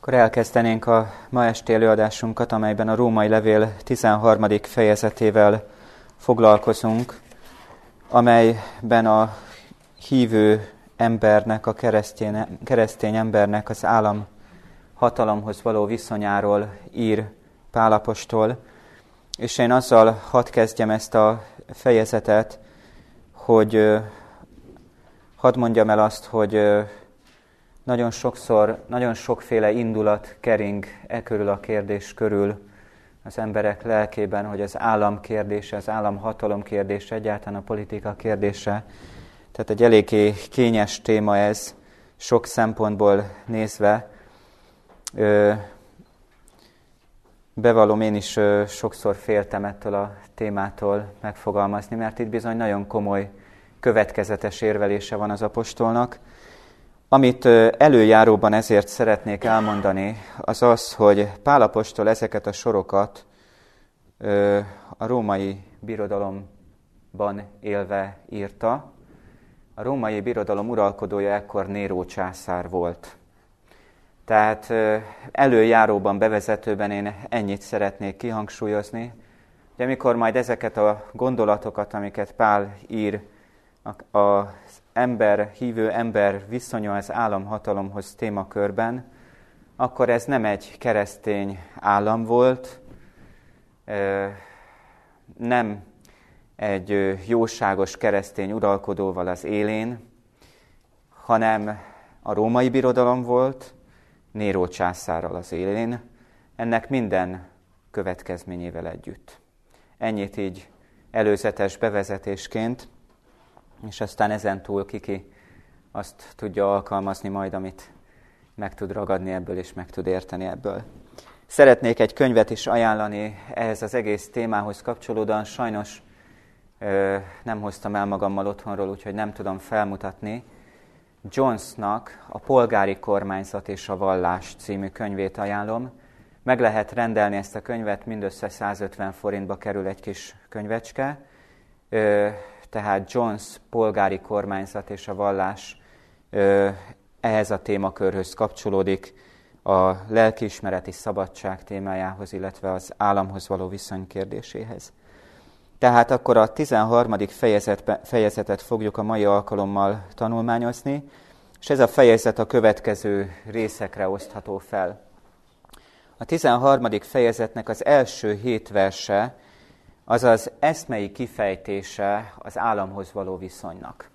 Akkor elkezdenénk a ma esti előadásunkat, amelyben a Római Levél 13. fejezetével foglalkozunk, amelyben a hívő embernek, a keresztény embernek az államhatalomhoz való viszonyáról ír Pál apostol. És én azzal hadd kezdjem ezt a fejezetet, hogy hadd mondjam el azt, hogy nagyon sokszor, nagyon sokféle indulat kering körül a kérdés körül az emberek lelkében, hogy az állam kérdése, az államhatalom kérdése, egyáltalán a politika kérdése. Tehát egy eléggé kényes téma ez, sok szempontból nézve. Bevallom, én is sokszor féltem ettől a témától megfogalmazni, mert itt bizony nagyon komoly, következetes érvelése van az apostolnak. Amit előjáróban ezért szeretnék elmondani, az az, hogy Pál apostol ezeket a sorokat a római birodalomban élve írta. A római birodalom uralkodója ekkor Néró császár volt. Tehát előjáróban, bevezetőben én ennyit szeretnék kihangsúlyozni, hogy amikor majd ezeket a gondolatokat, amiket Pál ír, az hívő ember viszonya az államhatalomhoz témakörben, akkor ez nem egy keresztény állam volt, nem egy jóságos keresztény uralkodóval az élén, hanem a római birodalom volt, Néró császárral az élén, ennek minden következményével együtt. Ennyit így előzetes bevezetésként, és aztán ezentúl kiki azt tudja alkalmazni majd, amit meg tud ragadni ebből, és meg tud érteni ebből. Szeretnék egy könyvet is ajánlani ehhez az egész témához kapcsolódóan. Sajnos nem hoztam el magammal otthonról, úgyhogy nem tudom felmutatni. Jonesnak a Polgári Kormányzat és a Vallás című könyvét ajánlom. Meg lehet rendelni ezt a könyvet, mindössze 150 forintba kerül egy kis könyvecske. Tehát Jones Polgári Kormányzat és a Vallás ehhez a témakörhöz kapcsolódik, a lelkiismereti szabadság témájához, illetve az államhoz való viszony kérdéséhez. Tehát akkor a 13. fejezetet fogjuk a mai alkalommal tanulmányozni, és ez a fejezet a következő részekre osztható fel. A 13. fejezetnek az első 7 verse, azaz eszmei kifejtése az államhoz való viszonynak.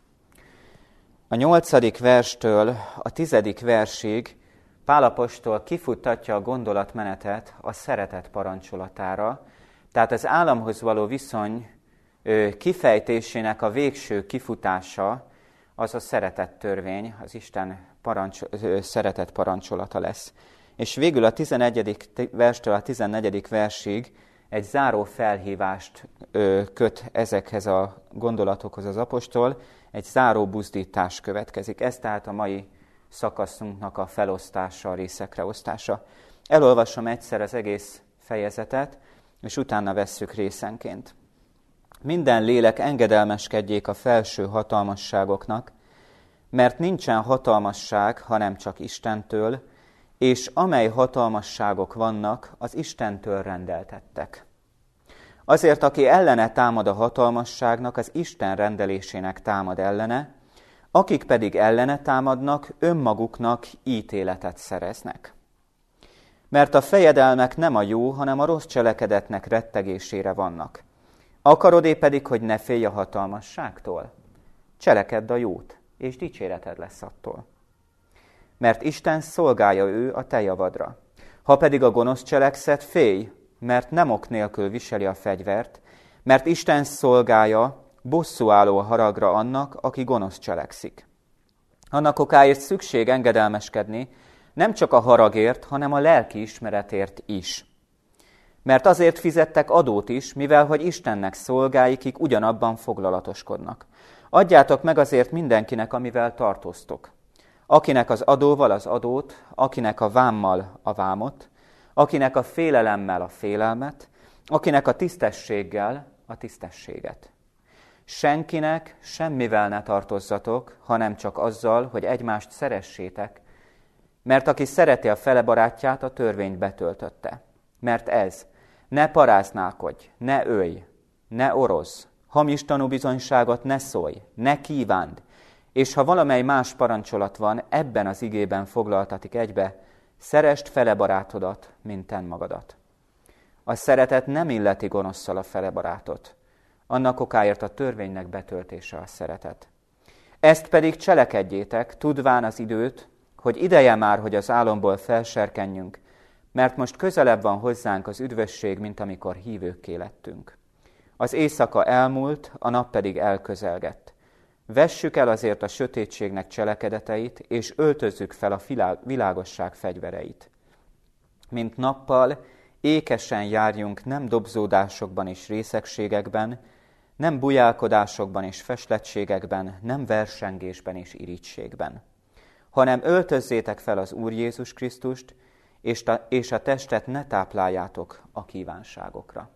A 8. verstől a 10. versig Pál apostol kifuttatja a gondolatmenetet a szeretet parancsolatára, tehát az államhoz való viszony kifejtésének a végső kifutása az a szeretet törvény, az Isten szeretet parancsolata lesz. És végül a 11. verstől a 14. versig egy záró felhívást köt ezekhez a gondolatokhoz az apostol, egy záró buzdítás következik. Ez tehát a mai szakaszunknak a felosztása, a részekre osztása. Elolvasom egyszer az egész fejezetet, és utána vesszük részenként. Minden lélek engedelmeskedjék a felső hatalmasságoknak, mert nincsen hatalmasság, hanem csak Istentől, és amely hatalmasságok vannak, az Istentől rendeltettek. Azért, aki ellene támad a hatalmasságnak, az Isten rendelésének támad ellene, akik pedig ellene támadnak, önmaguknak ítéletet szereznek. Mert a fejedelmek nem a jó, hanem a rossz cselekedetnek rettegésére vannak. Akarod-e pedig, hogy ne félj a hatalmasságtól? Cselekedd a jót, és dicséreted lesz attól. Mert Isten szolgálja ő a te javadra. Ha pedig a gonosz cselekszed, félj, mert nem ok nélkül viseli a fegyvert, mert Isten szolgálja bosszúálló haragra annak, aki gonosz cselekszik. Annak okáért szükség engedelmeskedni, nem csak a haragért, hanem a lelki ismeretért is. Mert azért fizettek adót is, mivel hogy Istennek szolgái, kik ugyanabban foglalatoskodnak. Adjátok meg azért mindenkinek, amivel tartoztok. Akinek az adóval az adót, akinek a vámmal a vámot, akinek a félelemmel a félelmet, akinek a tisztességgel a tisztességet. Senkinek semmivel ne tartozzatok, hanem csak azzal, hogy egymást szeressétek, Mert aki szereti a fele barátját, a törvényt betöltötte. Mert ez, ne paráználkodj, ne ölj, ne orozz, hamis tanúbizonyságot ne szólj, ne kívánd, és ha valamely más parancsolat van, ebben az igében foglaltatik egybe, szeresd fele barátodat, mint te magadat. A szeretet nem illeti gonoszszal a fele barátot, annak okáért a törvénynek betöltése a szeretet. Ezt pedig cselekedjétek, tudván az időt, hogy ideje már, hogy az álomból felserkenjünk, mert most közelebb van hozzánk az üdvösség, mint amikor hívőkké lettünk. Az éjszaka elmúlt, a nap pedig elközelgett. Vessük el azért a sötétségnek cselekedeteit, és öltözzük fel a világosság fegyvereit. Mint nappal, ékesen járjunk nem dobzódásokban és részegségekben, nem bujálkodásokban és feslettségekben, nem versengésben és irítségben, hanem öltözzétek fel az Úr Jézus Krisztust, és a testet ne tápláljátok a kívánságokra.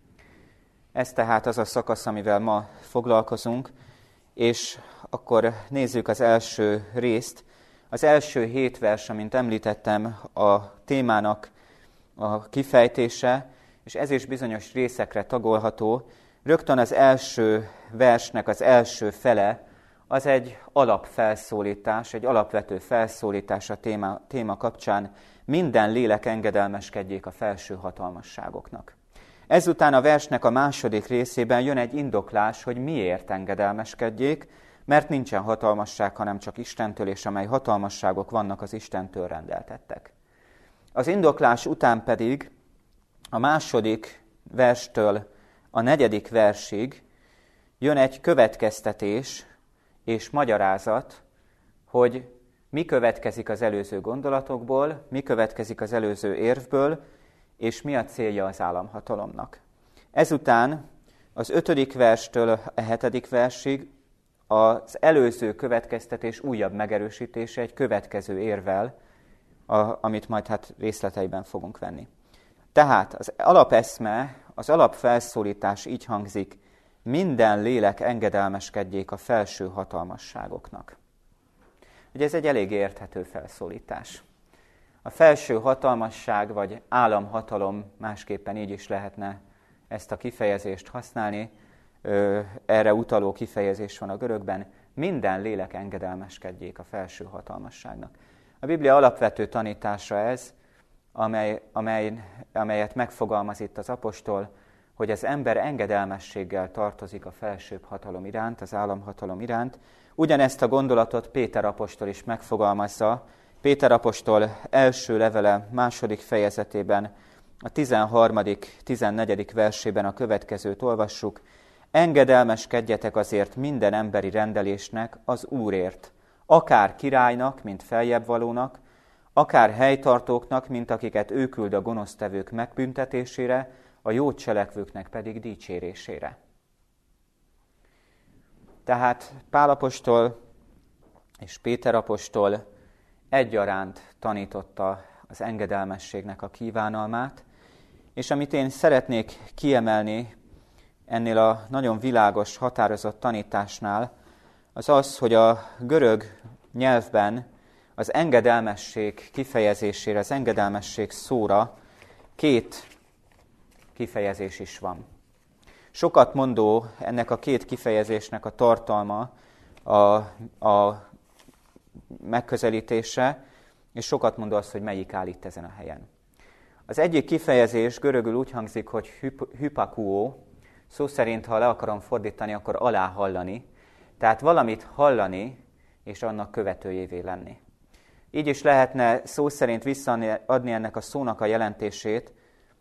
Ez tehát az a szakasz, amivel ma foglalkozunk, és akkor nézzük az első részt. Az első 7 vers, amint említettem, a témának a kifejtése, és ez is bizonyos részekre tagolható. Rögtön az első versnek az első fele, az egy alapfelszólítás, egy alapvető felszólítás a téma kapcsán. Minden lélek engedelmeskedjék a felső hatalmasságoknak. Ezután a versnek a második részében jön egy indoklás, hogy miért engedelmeskedjék, mert nincsen hatalmasság, hanem csak Istentől, és amely hatalmasságok vannak, az Istentől rendeltettek. Az indoklás után pedig a második verstől a 4. versig jön egy következtetés és magyarázat, hogy mi következik az előző gondolatokból, mi következik az előző érvből, és mi a célja az államhatalomnak. Ezután az 5. verstől a 7. versig az előző következtetés újabb megerősítése egy következő érvel, amit majd részleteiben fogunk venni. Tehát az alapeszme, az alapfelszólítás így hangzik, minden lélek engedelmeskedjék a felső hatalmasságoknak. Ugye ez egy elég érthető felszólítás. A felső hatalmasság vagy államhatalom, másképpen így is lehetne ezt a kifejezést használni, erre utaló kifejezés van a görögben, minden lélek engedelmeskedjék a felső hatalmasságnak. A Biblia alapvető tanítása ez, amelyet megfogalmaz itt az apostol, hogy az ember engedelmességgel tartozik a felsőbb hatalom iránt, az államhatalom iránt. Ugyanezt a gondolatot Péter apostol is megfogalmazza. Péter apostol első levele második fejezetében, a 13., 14. versében a következőt olvassuk. Engedelmeskedjetek azért minden emberi rendelésnek az Úrért, akár királynak, mint feljebb valónak, akár helytartóknak, mint akiket ő küld a gonosztevők megbüntetésére, a jó cselekvőknek pedig dicsérésére. Tehát Pál apostol és Péter apostol egyaránt tanította az engedelmességnek a kívánalmát, és amit én szeretnék kiemelni ennél a nagyon világos, határozott tanításnál, az az, hogy a görög nyelvben az engedelmesség kifejezésére, az engedelmesség szóra 2 kifejezés is van. Sokat mondó ennek a 2 kifejezésnek a tartalma, a megközelítése, és sokat mondó az, hogy melyik áll itt ezen a helyen. Az egyik kifejezés görögül úgy hangzik, hogy hypakuo, szó szerint, ha le akarom fordítani, akkor alá hallani, tehát valamit hallani, és annak követőjévé lenni. Így is lehetne szó szerint visszaadni ennek a szónak a jelentését,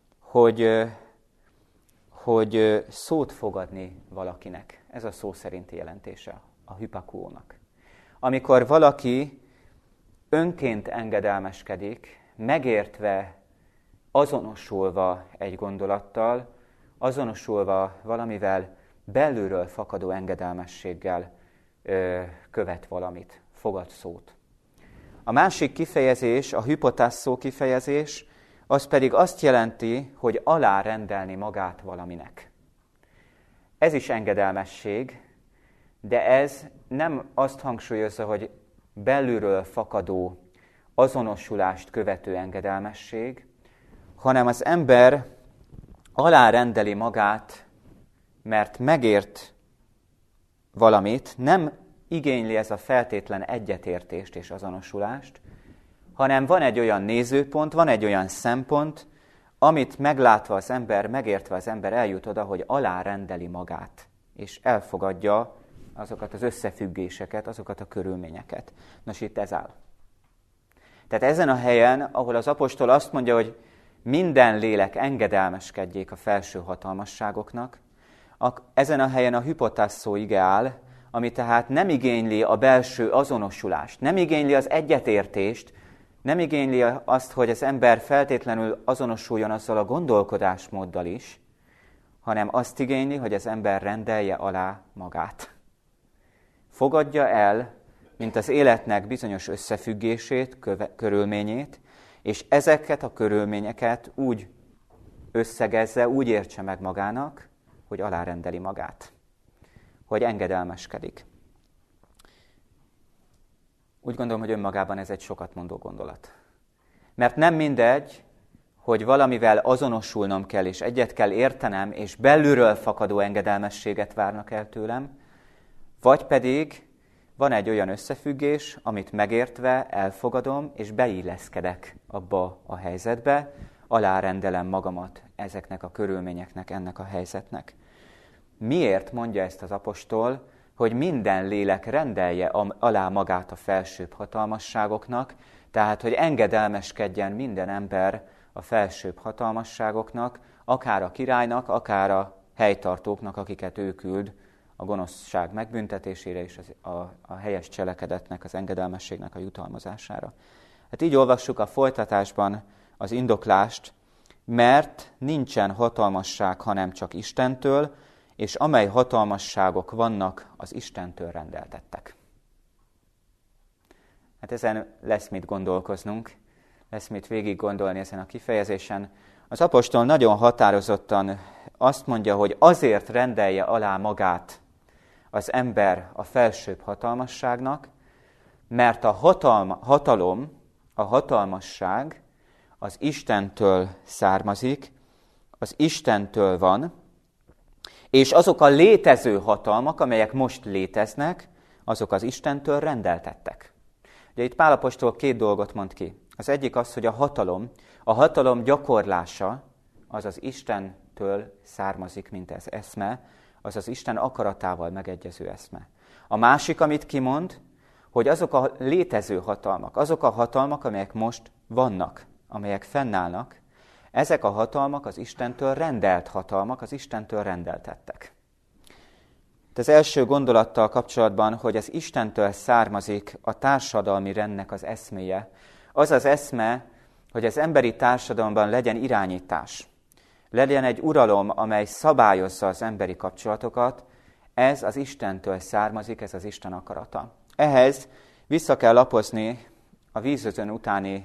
hogy szót fogadni valakinek. Ez a szó szerinti jelentése a hypakuónak. Amikor valaki önként engedelmeskedik, megértve, azonosulva egy gondolattal, azonosulva valamivel, belülről fakadó engedelmességgel követ valamit, fogad szót. A másik kifejezés, a hypotasszó kifejezés, az pedig azt jelenti, hogy alárendelni magát valaminek. Ez is engedelmesség, de ez nem azt hangsúlyozza, hogy belülről fakadó azonosulást követő engedelmesség, hanem az ember alárendeli magát, mert megért valamit, nem igényli ez a feltétlen egyetértést és azonosulást, hanem van egy olyan nézőpont, van egy olyan szempont, amit meglátva az ember, megértve az ember eljut oda, hogy alárendeli magát, és elfogadja azokat az összefüggéseket, azokat a körülményeket. Nos, itt ez áll. Tehát ezen a helyen, ahol az apostol azt mondja, hogy minden lélek engedelmeskedjék a felső hatalmasságoknak, ezen a helyen a hypotasszó ige áll, ami tehát nem igényli a belső azonosulást, nem igényli az egyetértést, nem igényli azt, hogy az ember feltétlenül azonosuljon azzal a gondolkodásmóddal is, hanem azt igényli, hogy az ember rendelje alá magát. Fogadja el, mint az életnek bizonyos összefüggését, körülményét, és ezeket a körülményeket úgy összegezze, úgy értse meg magának, hogy alárendeli magát, hogy engedelmeskedik. Úgy gondolom, hogy önmagában ez egy sokat mondó gondolat. Mert nem mindegy, hogy valamivel azonosulnom kell, és egyet kell értenem, és belülről fakadó engedelmességet várnak el tőlem, vagy pedig van egy olyan összefüggés, amit megértve elfogadom, és beilleszkedek abba a helyzetbe, alárendelem magamat ezeknek a körülményeknek, ennek a helyzetnek. Miért mondja ezt az apostol, hogy minden lélek rendelje alá magát a felsőbb hatalmasságoknak, tehát, hogy engedelmeskedjen minden ember a felsőbb hatalmasságoknak, akár a királynak, akár a helytartóknak, akiket ő küld a gonoszság megbüntetésére és a helyes cselekedetnek, az engedelmességnek a jutalmazására. Hát így olvassuk a folytatásban az indoklást, mert nincsen hatalmasság, hanem csak Istentől, és amely hatalmasságok vannak, az Istentől rendeltettek. Hát ezen lesz mit gondolkoznunk, lesz mit végig gondolni ezen a kifejezésen. Az apostol nagyon határozottan azt mondja, hogy azért rendelje alá magát az ember a felsőbb hatalmasságnak, mert a hatalom, a hatalmasság az Istentől származik, az Istentől van, és azok a létező hatalmak, amelyek most léteznek, azok az Istentől rendeltettek. Ugye itt Pál apostol két dolgot mond ki. Az egyik az, hogy a hatalom gyakorlása az az Istentől származik, mint ez eszme, az az Isten akaratával megegyező eszme. A másik, amit kimond, hogy azok a létező hatalmak, azok a hatalmak, amelyek most vannak, amelyek fennállnak, ezek a hatalmak az Istentől rendelt hatalmak, az Istentől rendeltettek. Az első gondolattal kapcsolatban, hogy az Istentől származik a társadalmi rendnek az eszméje, az az eszme, hogy az emberi társadalomban legyen irányítás, legyen egy uralom, amely szabályozza az emberi kapcsolatokat, ez az Istentől származik, ez az Isten akarata. Ehhez vissza kell lapozni a vízözön utáni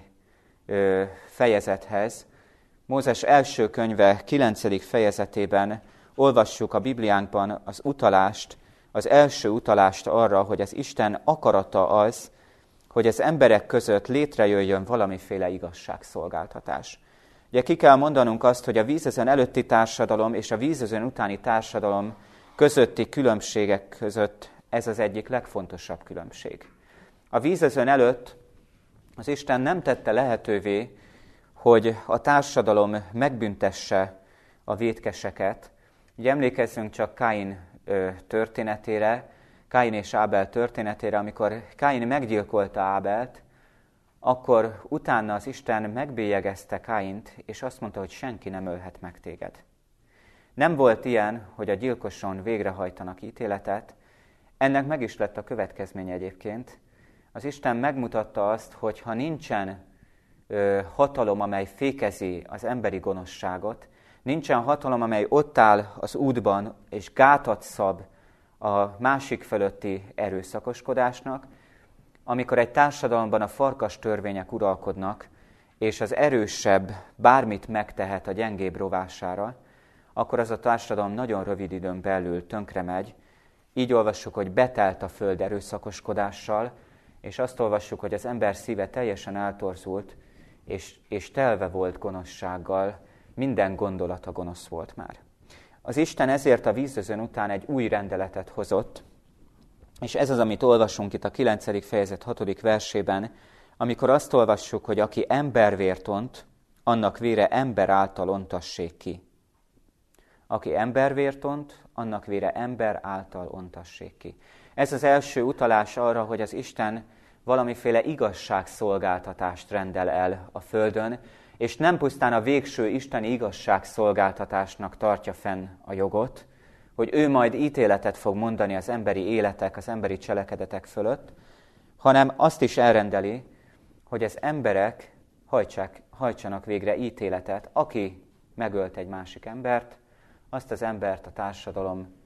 fejezethez. Mózes első könyve 9. fejezetében olvassuk a Bibliánkban az utalást, az első utalást arra, hogy az Isten akarata az, hogy az emberek között létrejöjjön valamiféle igazságszolgáltatás. Ugye ki kell mondanunk azt, hogy a vízözön előtti társadalom és a vízözön utáni társadalom közötti különbségek között ez az egyik legfontosabb különbség. A vízözön előtt az Isten nem tette lehetővé, hogy a társadalom megbüntesse a vétkeseket. Ugye emlékezzünk csak Káin történetére, Káin és Ábel történetére, amikor Káin meggyilkolta Ábelt, akkor utána az Isten megbélyegezte Káint, és azt mondta, hogy senki nem ölhet meg téged. Nem volt ilyen, hogy a gyilkoson végrehajtanak ítéletet, ennek meg is lett a következménye egyébként. Az Isten megmutatta azt, hogy ha nincsen hatalom, amely fékezi az emberi gonoszságot, nincsen hatalom, amely ott áll az útban, és gátat szab a másik fölötti erőszakoskodásnak, amikor egy társadalomban a farkas törvények uralkodnak, és az erősebb bármit megtehet a gyengébb rovására, akkor az a társadalom nagyon rövid időn belül tönkre megy. Így olvassuk, hogy betelt a föld erőszakoskodással, és azt olvassuk, hogy az ember szíve teljesen eltorzult, és telve volt gonoszsággal, minden gondolata gonosz volt már. Az Isten ezért a vízözön után egy új rendeletet hozott, és ez az, amit olvasunk itt a 9. fejezet 6. versében, amikor azt olvassuk, hogy aki embervért ont, annak vére ember által ontassék ki. Aki embervért ont, annak vére ember által ontassék ki. Ez az első utalás arra, hogy az Isten valamiféle igazságszolgáltatást rendel el a földön, és nem pusztán a végső isteni igazságszolgáltatásnak tartja fenn a jogot, hogy ő majd ítéletet fog mondani az emberi életek, az emberi cselekedetek fölött, hanem azt is elrendeli, hogy az emberek hajtsanak végre ítéletet. Aki megölt egy másik embert, azt az embert a társadalom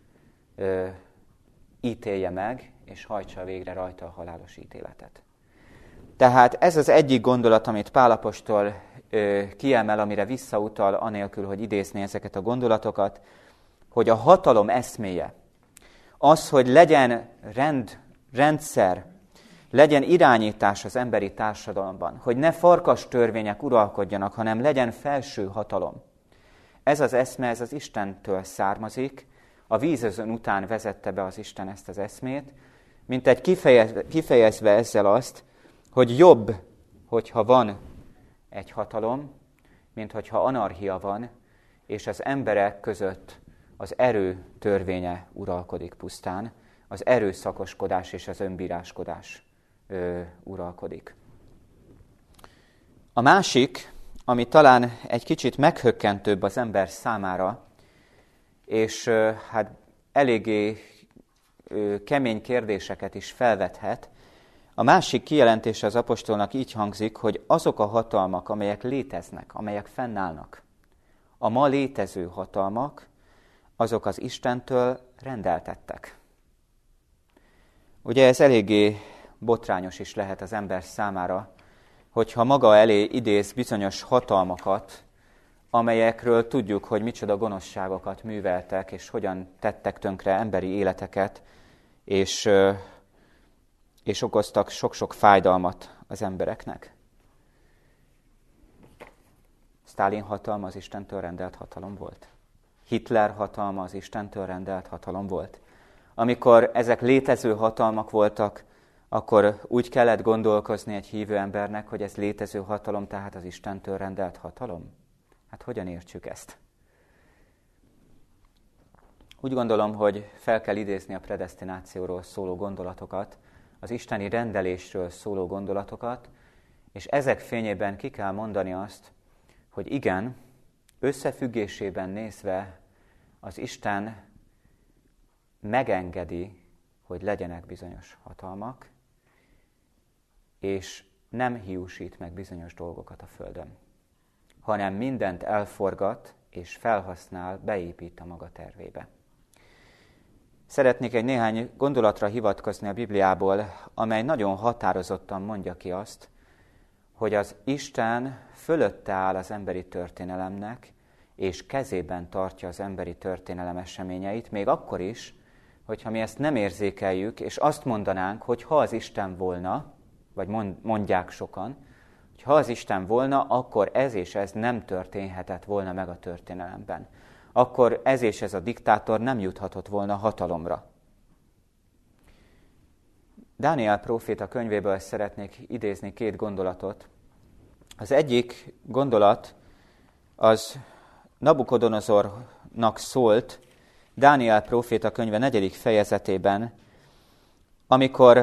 ítélje meg, és hajtsa végre rajta a halálos ítéletet. Tehát ez az egyik gondolat, amit Pál apostol kiemel, amire visszautal, anélkül, hogy idézné ezeket a gondolatokat, hogy a hatalom eszméje, az, hogy legyen rendszer, legyen irányítás az emberi társadalomban, hogy ne farkas törvények uralkodjanak, hanem legyen felső hatalom. Ez az eszme, ez az Istentől származik, a vízözön után vezette be az Isten ezt az eszmét, mint egy kifejezve ezzel azt, hogy jobb, hogyha van egy hatalom, mint hogyha anarchia van, és az emberek között az erő törvénye uralkodik pusztán, az erőszakoskodás és az önbíráskodás uralkodik. A másik, ami talán egy kicsit meghökkentőbb az ember számára, és hát eléggé kemény kérdéseket is felvethet, a másik kijelentése az apostolnak így hangzik, hogy azok a hatalmak, amelyek léteznek, amelyek fennállnak, a ma létező hatalmak, azok az Istentől rendeltettek. Ugye ez eléggé botrányos is lehet az ember számára, hogyha maga elé idéz bizonyos hatalmakat, amelyekről tudjuk, hogy micsoda gonoszságokat műveltek, és hogyan tettek tönkre emberi életeket, és okoztak sok-sok fájdalmat az embereknek. Sztálin hatalma az Istentől rendelt hatalom volt. Hitler hatalma az Istentől rendelt hatalom volt. Amikor ezek létező hatalmak voltak, akkor úgy kellett gondolkozni egy hívő embernek, hogy ez létező hatalom, tehát az Istentől rendelt hatalom? Hát hogyan értsük ezt? Úgy gondolom, hogy fel kell idézni a predesztinációról szóló gondolatokat, az isteni rendelésről szóló gondolatokat, és ezek fényében ki kell mondani azt, hogy igen, összefüggésében nézve az Isten megengedi, hogy legyenek bizonyos hatalmak, és nem hiúsít meg bizonyos dolgokat a földön, hanem mindent elforgat és felhasznál, beépít a maga tervébe. Szeretnék egy néhány gondolatra hivatkozni a Bibliából, amely nagyon határozottan mondja ki azt, hogy az Isten fölötte áll az emberi történelemnek, és kezében tartja az emberi történelem eseményeit, még akkor is, hogyha mi ezt nem érzékeljük, és azt mondanánk, hogy ha az Isten volna, vagy mondják sokan, hogy ha az Isten volna, akkor ez és ez nem történhetett volna meg a történelemben. Akkor ez és ez a diktátor nem juthatott volna hatalomra. Dániel próféta könyvéből szeretnék idézni 2 gondolatot. Az egyik gondolat az Nabukodonozornak szólt Dániel próféta könyve 4. fejezetében, amikor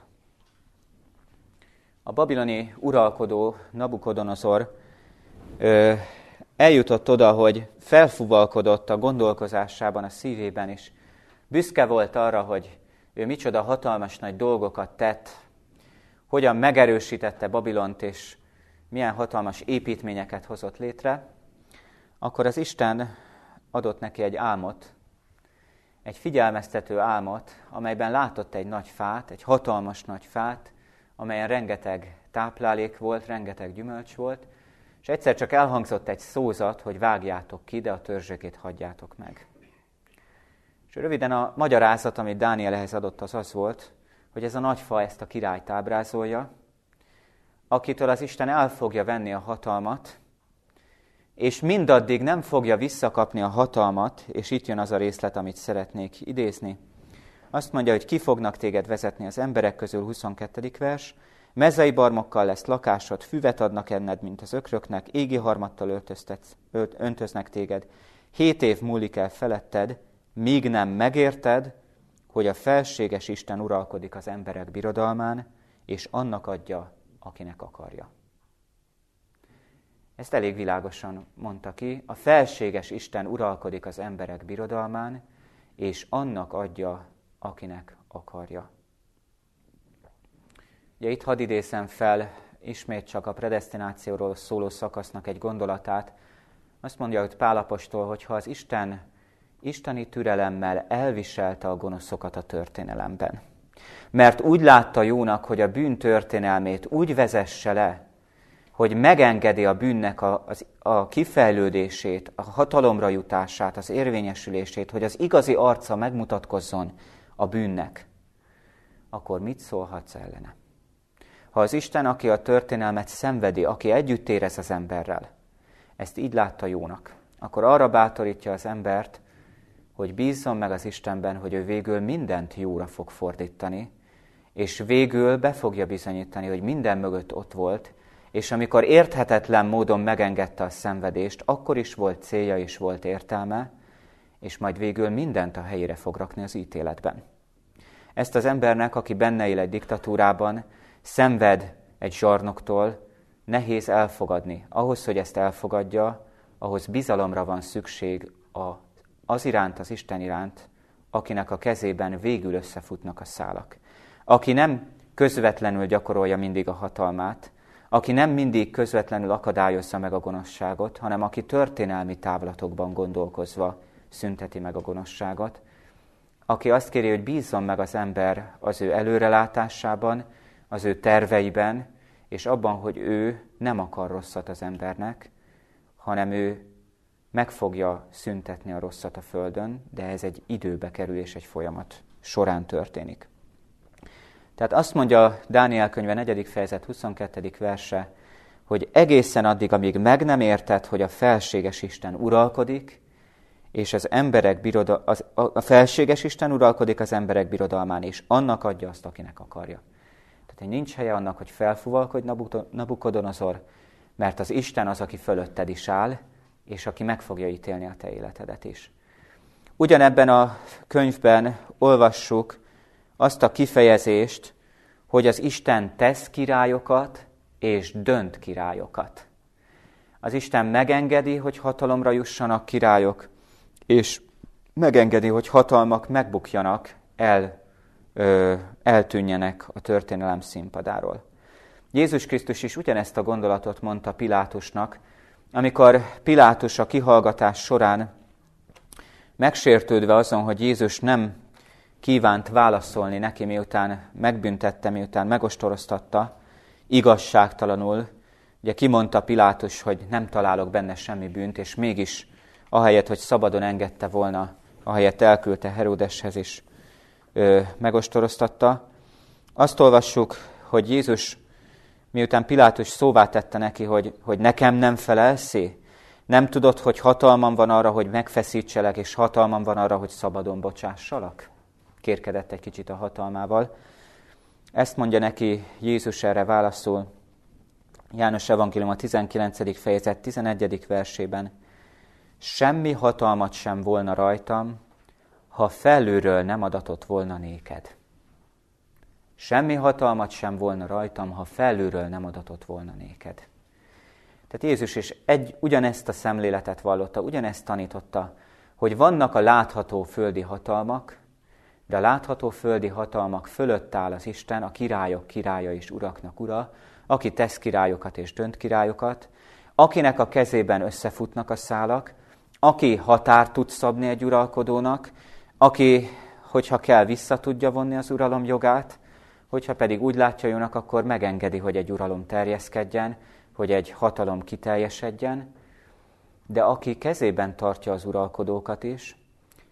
a babiloni uralkodó Nabukodonozor eljutott oda, hogy felfúvalkodott a gondolkozásában, a szívében is. Büszke volt arra, hogy ő micsoda hatalmas nagy dolgokat tett, hogyan megerősítette Babilont, és milyen hatalmas építményeket hozott létre, akkor az Isten adott neki egy álmot, egy figyelmeztető álmot, amelyben látott egy nagy fát, egy hatalmas nagy fát, amelyen rengeteg táplálék volt, rengeteg gyümölcs volt, és egyszer csak elhangzott egy szózat, hogy vágjátok ki, de a törzsökét hagyjátok meg. És röviden a magyarázat, amit Dániel ehhez adott, az volt, hogy ez a nagyfa ezt a királyt ábrázolja, akitől az Isten el fogja venni a hatalmat, és mindaddig nem fogja visszakapni a hatalmat, és itt jön az a részlet, amit szeretnék idézni. Azt mondja, hogy ki fognak téged vezetni az emberek közül, 22. vers, mezei barmokkal lesz lakásod, füvet adnak enned, mint az ökröknek, égi harmattal öntöznek téged. 7 év múlik el feletted, míg nem megérted, hogy a felséges Isten uralkodik az emberek birodalmán, és annak adja, akinek akarja. Ezt elég világosan mondta ki. A felséges Isten uralkodik az emberek birodalmán, és annak adja, akinek akarja. Ugye itt hadd idézem fel ismét csak a predesztinációról szóló szakasznak egy gondolatát. Azt mondja hogy Pál apostol, hogy ha az Isten isteni türelemmel elviselte a gonoszokat a történelemben, mert úgy látta jónak, hogy a bűn történelmét úgy vezesse le, hogy megengedi a bűnnek a kifejlődését, a hatalomra jutását, az érvényesülését, hogy az igazi arca megmutatkozzon a bűnnek, akkor mit szólhatsz ellene? Ha az Isten, aki a történelmet szenvedi, aki együtt érez az emberrel, ezt így látta jónak, akkor arra bátorítja az embert, hogy bízzon meg az Istenben, hogy ő végül mindent jóra fog fordítani, és végül be fogja bizonyítani, hogy minden mögött ott volt, és amikor érthetetlen módon megengedte a szenvedést, akkor is volt célja és volt értelme, és majd végül mindent a helyére fog rakni az ítéletben. Ezt az embernek, aki benne él egy diktatúrában, szenved egy zsarnoktól, nehéz elfogadni. Ahhoz, hogy ezt elfogadja, ahhoz bizalomra van szükség az iránt, az Isten iránt, akinek a kezében végül összefutnak a szálak. Aki nem közvetlenül gyakorolja mindig a hatalmát, aki nem mindig közvetlenül akadályozza meg a gonoszságot, hanem aki történelmi távlatokban gondolkozva szünteti meg a gonoszságot, aki azt kéri, hogy bízzon meg az ember az ő előrelátásában, az ő terveiben, és abban, hogy ő nem akar rosszat az embernek, hanem ő meg fogja szüntetni a rosszat a földön, de ez egy időbe kerül és egy folyamat során történik. Tehát azt mondja Dániel könyve 4. fejezet 22. verse, hogy egészen addig, amíg meg nem érted, hogy a felséges Isten uralkodik, és az emberek a felséges Isten uralkodik az emberek birodalmán, és annak adja azt, akinek akarja. Tehát nincs helye annak, hogy felfuvalkodj Nabukodonozor, mert az Isten az, aki fölötted is áll, és aki meg fogja ítélni a te életedet is. Ugyanebben a könyvben olvassuk azt a kifejezést, hogy az Isten tesz királyokat és dönt királyokat. Az Isten megengedi, hogy hatalomra jussanak királyok, és megengedi, hogy hatalmak megbukjanak, eltűnjenek a történelem színpadáról. Jézus Krisztus is ugyanezt a gondolatot mondta Pilátusnak, amikor Pilátus a kihallgatás során megsértődve azon, hogy Jézus nem kívánt válaszolni neki, miután megbüntette, miután megostoroztatta, igazságtalanul, ugye kimondta Pilátus, hogy nem találok benne semmi bűnt, és mégis ahelyett, hogy szabadon engedte volna, ahelyett elküldte Heródeshez is megostoroztatta. Azt olvassuk, hogy Jézus, miután Pilátus szóvá tette neki, hogy nekem nem felelsz, nem tudod, hogy hatalmam van arra, hogy megfeszítselek, és hatalmam van arra, hogy szabadon bocsássalak? Kérkedett egy kicsit a hatalmával. Ezt mondja neki Jézus erre válaszul. János evangélium a 19. fejezet 11. versében. Semmi hatalmat sem volna rajtam, ha felülről nem adatott volna néked. Semmi hatalmat sem volna rajtam, ha felülről nem adatott volna néked. Tehát Jézus is ugyanezt a szemléletet vallotta, ugyanezt tanította, hogy vannak a látható földi hatalmak, de a látható földi hatalmak fölött áll az Isten, a királyok királya és uraknak ura, aki tesz királyokat és dönt királyokat, akinek a kezében összefutnak a szálak, aki határt tud szabni egy uralkodónak, aki, hogyha kell, vissza tudja vonni az uralom jogát, hogyha pedig úgy látja jónak, akkor megengedi, hogy egy uralom terjeszkedjen, hogy egy hatalom kiteljesedjen, de aki kezében tartja az uralkodókat is,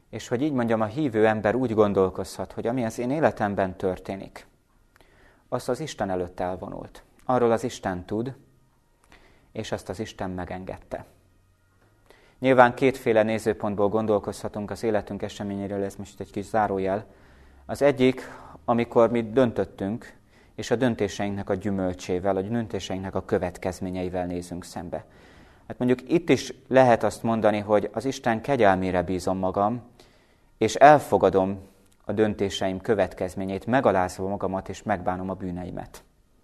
És hogy így mondjam, a hívő ember úgy gondolkozhat, hogy ami az én életemben történik, azt az Isten előtt elvonult. Arról az Isten tud, és azt az Isten megengedte. Nyilván kétféle nézőpontból gondolkozhatunk az életünk eseményéről, ez most egy kis zárójel. Az egyik, amikor mi döntöttünk, és a döntéseinknek a gyümölcsével, a döntéseinknek a következményeivel nézünk szembe. Hát mondjuk itt is lehet azt mondani, hogy az Isten kegyelmére bízom magam, és elfogadom a döntéseim következményeit, megalázva magamat, és megbánom a bűneimet.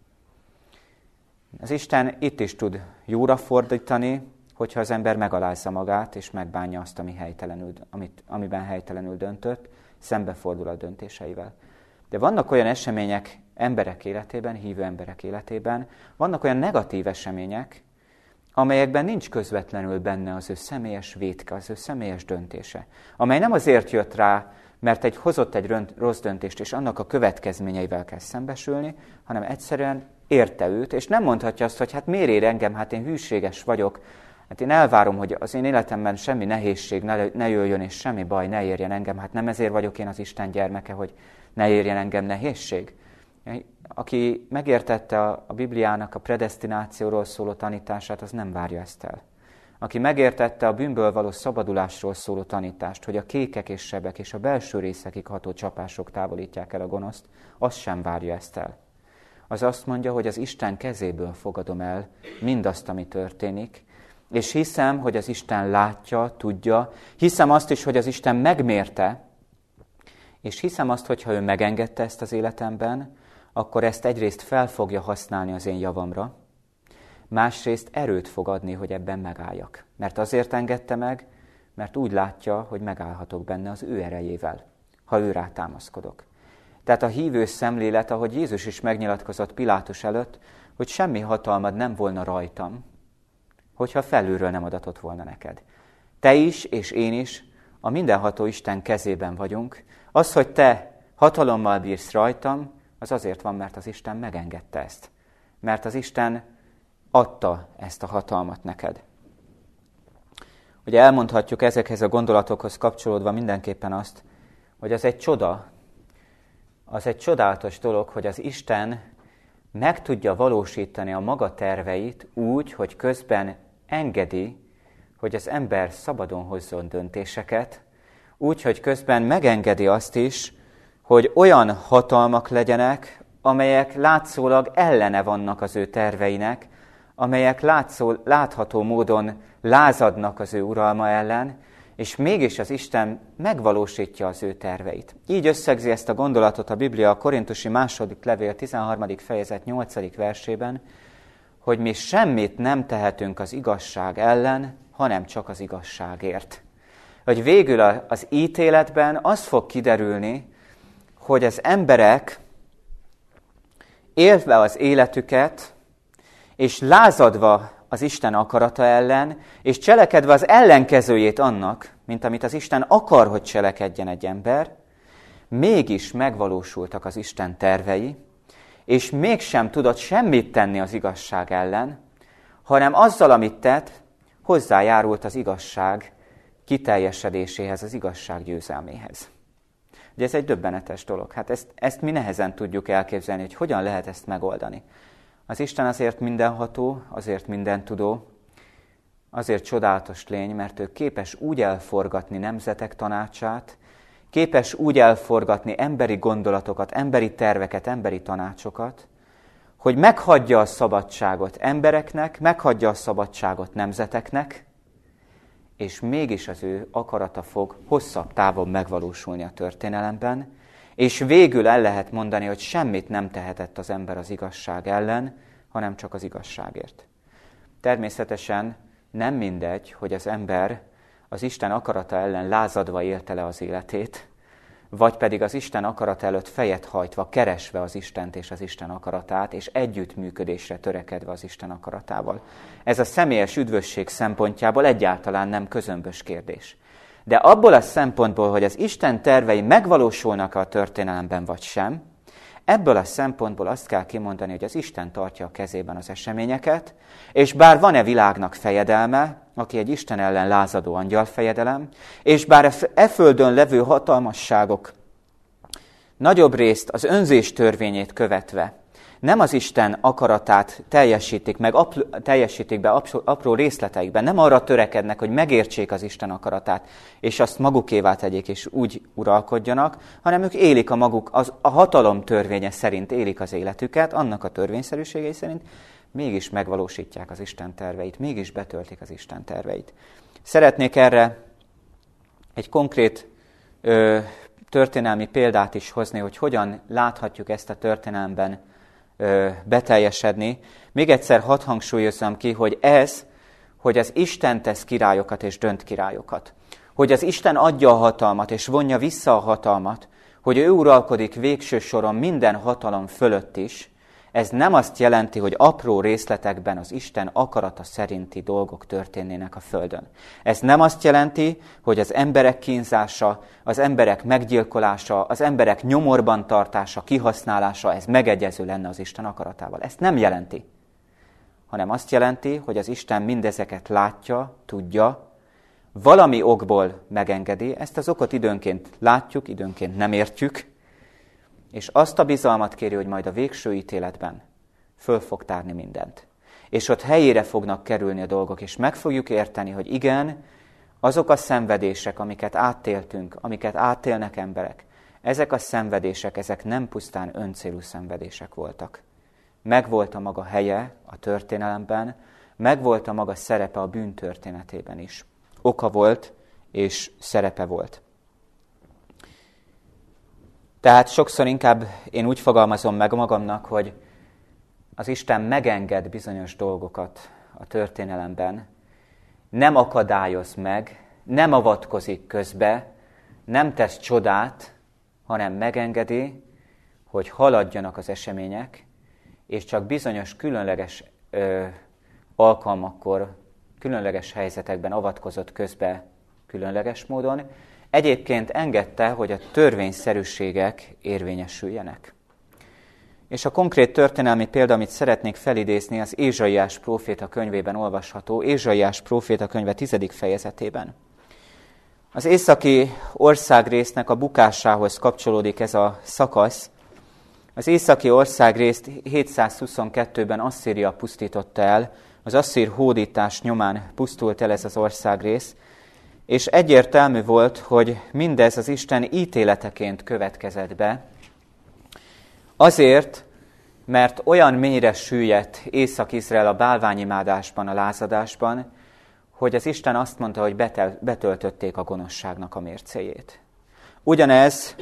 Az Isten itt is tud jóra fordítani, hogyha az ember megalázza magát, és megbánja azt, amiben helytelenül döntött, szembefordul a döntéseivel. De vannak olyan események emberek életében, hívő emberek életében, vannak olyan negatív események, amelyekben nincs közvetlenül benne az ő személyes vétke, az ő személyes döntése, amely nem azért jött rá, mert hozott egy rossz döntést, és annak a következményeivel kell szembesülni, hanem egyszerűen érte őt, és nem mondhatja azt, hogy hát miért ér engem, hát én hűséges vagyok, hát én elvárom, hogy az én életemben semmi nehézség ne jöjjön, és semmi baj ne érjen engem, hát nem ezért vagyok én az Isten gyermeke, hogy ne érjen engem nehézség. Aki megértette a Bibliának a predesztinációról szóló tanítását, az nem várja ezt el. Aki megértette a bűnből való szabadulásról szóló tanítást, hogy a kékek és sebek és a belső részekig ható csapások távolítják el a gonoszt, az sem várja ezt el. Az azt mondja, hogy az Isten kezéből fogadom el mindazt, ami történik, és hiszem, hogy az Isten látja, tudja, hiszem azt is, hogy az Isten megmérte, és hiszem azt, hogy ha ő megengedte ezt az életemben, akkor ezt egyrészt fel fogja használni az én javamra, másrészt erőt fog adni, hogy ebben megálljak. Mert azért engedte meg, mert úgy látja, hogy megállhatok benne az ő erejével, ha ő rá támaszkodok. Tehát a hívő szemlélet, ahogy Jézus is megnyilatkozott Pilátus előtt, hogy semmi hatalmad nem volna rajtam, hogyha felülről nem adatott volna neked. Te is, és én is a mindenható Isten kezében vagyunk. Az, hogy te hatalommal bírsz rajtam, az azért van, mert az Isten megengedte ezt. Mert az Isten adta ezt a hatalmat neked. Ugye elmondhatjuk ezekhez a gondolatokhoz kapcsolódva mindenképpen azt, hogy az egy csoda, az egy csodálatos dolog, hogy az Isten meg tudja valósítani a maga terveit úgy, hogy közben engedi, hogy az ember szabadon hozzon döntéseket, úgy, hogy közben megengedi azt is, hogy olyan hatalmak legyenek, amelyek látszólag ellene vannak az ő terveinek, amelyek látható módon lázadnak az ő uralma ellen, és mégis az Isten megvalósítja az ő terveit. Így összegzi ezt a gondolatot a Biblia a Korintusi második levél 13. fejezet 8. versében, hogy mi semmit nem tehetünk az igazság ellen, hanem csak az igazságért. Hogy végül az ítéletben az fog kiderülni, hogy az emberek élve az életüket, és lázadva az Isten akarata ellen, és cselekedve az ellenkezőjét annak, mint amit az Isten akar, hogy cselekedjen egy ember, mégis megvalósultak az Isten tervei, és mégsem tudott semmit tenni az igazság ellen, hanem azzal, amit tett, hozzájárult az igazság kiteljesedéséhez, az igazság győzelméhez. Ugye ez egy döbbenetes dolog. Hát ezt mi nehezen tudjuk elképzelni, hogy hogyan lehet ezt megoldani. Az Isten azért mindenható, azért mindentudó, azért csodálatos lény, mert ő képes úgy elforgatni nemzetek tanácsát, képes úgy elforgatni emberi gondolatokat, emberi terveket, emberi tanácsokat, hogy meghagyja a szabadságot embereknek, meghagyja a szabadságot nemzeteknek, és mégis az ő akarata fog hosszabb távon megvalósulni a történelemben, és végül el lehet mondani, hogy semmit nem tehetett az ember az igazság ellen, hanem csak az igazságért. Természetesen nem mindegy, hogy az ember az Isten akarata ellen lázadva élte le az életét, vagy pedig az Isten akarata előtt fejet hajtva, keresve az Istent és az Isten akaratát, és együttműködésre törekedve az Isten akaratával. Ez a személyes üdvösség szempontjából egyáltalán nem közömbös kérdés. De abból a szempontból, hogy az Isten tervei megvalósulnak a történelemben vagy sem, Ebből a szempontból azt kell kimondani, hogy az Isten tartja a kezében az eseményeket, és bár van-e világnak fejedelme, aki egy Isten ellen lázadó angyalfejedelem, és bár földön levő hatalmasságok nagyobb részt az önzés törvényét követve nem az Isten akaratát teljesítik be apró részleteikben, nem arra törekednek, hogy megértsék az Isten akaratát, és azt magukévá tegyék, és úgy uralkodjanak, hanem ők élik a hatalom törvénye szerint élik az életüket, annak a törvényszerűségei szerint, mégis megvalósítják az Isten terveit, mégis betöltik az Isten terveit. Szeretnék erre egy konkrét történelmi példát is hozni, hogy hogyan láthatjuk ezt a történelemben beteljesedni. Még egyszer hadd hangsúlyozzam ki, hogy az Isten tesz királyokat és dönt királyokat. Hogy az Isten adja a hatalmat és vonja vissza a hatalmat, hogy ő uralkodik végső soron minden hatalom fölött is, ez nem azt jelenti, hogy apró részletekben az Isten akarata szerinti dolgok történnének a földön. Ez nem azt jelenti, hogy az emberek kínzása, az emberek meggyilkolása, az emberek nyomorban tartása, kihasználása, ez megegyező lenne az Isten akaratával. Ezt nem jelenti, hanem azt jelenti, hogy az Isten mindezeket látja, tudja, valami okból megengedi, ezt az okot időnként látjuk, időnként nem értjük, és azt a bizalmat kéri, hogy majd a végső ítéletben föl fog tárni mindent. És ott helyére fognak kerülni a dolgok, és meg fogjuk érteni, hogy igen, azok a szenvedések, amiket átéltünk, amiket átélnek emberek, ezek a szenvedések, ezek nem pusztán öncélú szenvedések voltak. Megvolt a maga helye a történelemben, megvolt a maga szerepe a bűntörténetében is. Oka volt, és szerepe volt. Tehát sokszor inkább én úgy fogalmazom meg magamnak, hogy az Isten megenged bizonyos dolgokat a történelemben, nem akadályoz meg, nem avatkozik közbe, nem tesz csodát, hanem megengedi, hogy haladjanak az események, és csak bizonyos különleges alkalmakkor, különleges helyzetekben avatkozott közbe különleges módon, egyébként engedte, hogy a törvényszerűségek érvényesüljenek. És a konkrét történelmi példa, amit szeretnék felidézni, az Ézsaiás próféta könyvében olvasható, Ézsaiás próféta könyve 10. fejezetében. Az északi országrésznek a bukásához kapcsolódik ez a szakasz. Az északi országrészt 722-ben Asszíria pusztította el, az asszír hódítás nyomán pusztult el ez az országrész, és egyértelmű volt, hogy mindez az Isten ítéleteként következett be, azért, mert olyan mélyre süllyedt Észak-Izrael a bálványimádásban, a lázadásban, hogy az Isten azt mondta, hogy betöltötték a gonoszságnak a mércéjét. Ugyanez,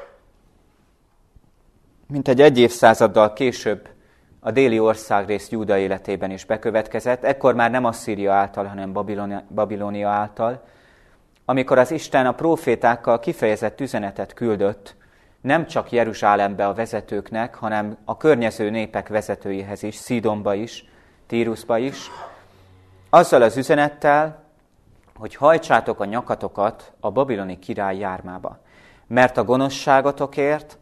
mint egy évszázaddal később a déli országrész Júda életében is bekövetkezett, ekkor már nem Asszíria által, hanem Babilónia által, amikor az Isten a prófétákkal kifejezett üzenetet küldött, nem csak Jeruzsálembe a vezetőknek, hanem a környező népek vezetőihez is, Szídonba is, Tírusba is, azzal az üzenettel, hogy hajtsátok a nyakatokat a babiloni király jármába. Mert a gonoszságotokért,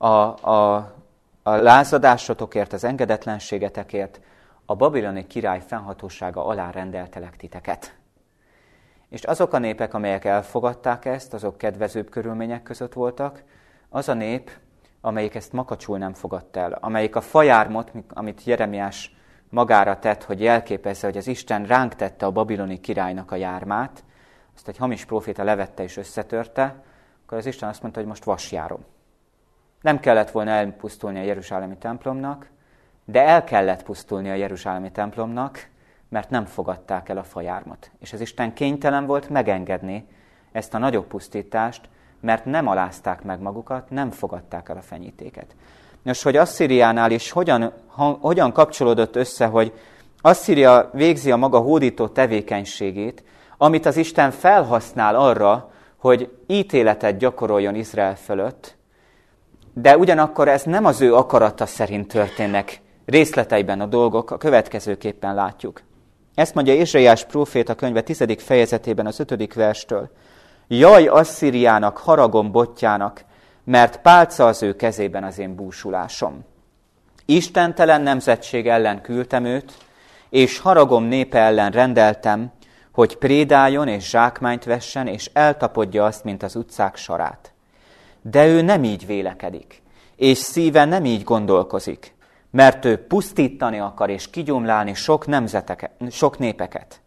a lázadásotokért, az engedetlenségetekért a babiloni király fennhatósága alá rendeltelek titeket. És azok a népek, amelyek elfogadták ezt, azok kedvezőbb körülmények között voltak, az a nép, amelyik ezt makacsul nem fogadta el, amelyik a fajármot, amit Jeremiás magára tett, hogy jelképezze, hogy az Isten ránk tette a babiloni királynak a jármát, azt egy hamis próféta levette és összetörte, akkor az Isten azt mondta, hogy most vasjárom. Nem kellett volna elpusztulni a jeruzsálemi templomnak, de el kellett pusztulni a jeruzsálemi templomnak, mert nem fogadták el a fajármot. És az Isten kénytelen volt megengedni ezt a nagyobb pusztítást, mert nem alázták meg magukat, nem fogadták el a fenyítéket. Nos, hogy Asszíriánál is hogyan kapcsolódott össze, hogy Asszíria végzi a maga hódító tevékenységét, amit az Isten felhasznál arra, hogy ítéletet gyakoroljon Izrael fölött, de ugyanakkor ez nem az ő akarata szerint történnek részleteiben a dolgok, a következőképpen látjuk. Ezt mondja Ézsaiás próféta könyve 10. fejezetében az 5. verstől. Jaj Asszíriának, haragom botjának, mert pálca az ő kezében az én búsulásom. Istentelen nemzetség ellen küldtem őt, és haragom népe ellen rendeltem, hogy prédáljon és zsákmányt vessen, és eltapodja azt, mint az utcák sarát. De ő nem így vélekedik, és szíve nem így gondolkozik, mert ő pusztítani akar és kigyomlálni sok népeket.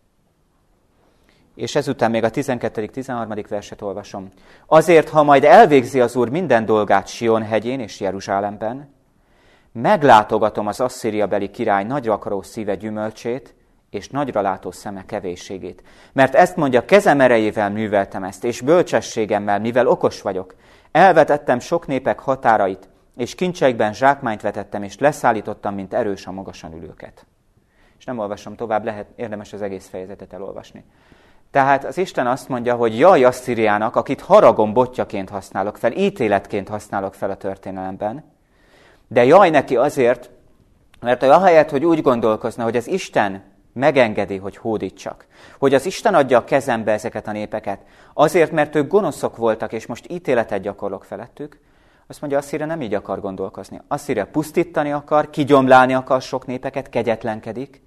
És ezután még a 12.-13. verset olvasom. Azért, ha majd elvégzi az Úr minden dolgát Sion hegyén és Jeruzsálemben, meglátogatom az asszíriabeli király nagyra akaró szíve gyümölcsét, és nagyra látó szeme kevésségét. Mert ezt mondja, kezem erejével műveltem ezt, és bölcsességemmel, mivel okos vagyok. Elvetettem sok népek határait, és kincseikben zsákmányt vetettem, és leszállítottam, mint erős a magasan ülőket. És nem olvasom tovább, érdemes az egész fejezetet elolvasni. Tehát az Isten azt mondja, hogy jaj Asszíriának, akit haragom botjaként használok fel, ítéletként használok fel a történelemben, de jaj neki azért, mert ahelyett, hogy úgy gondolkozna, hogy az Isten megengedi, hogy hódítsak, hogy az Isten adja a kezembe ezeket a népeket, azért, mert ők gonoszok voltak, és most ítéletet gyakorlok felettük, azt mondja, Asszíria nem így akar gondolkozni. Asszíria pusztítani akar, kigyomlálni akar sok népeket, kegyetlenkedik,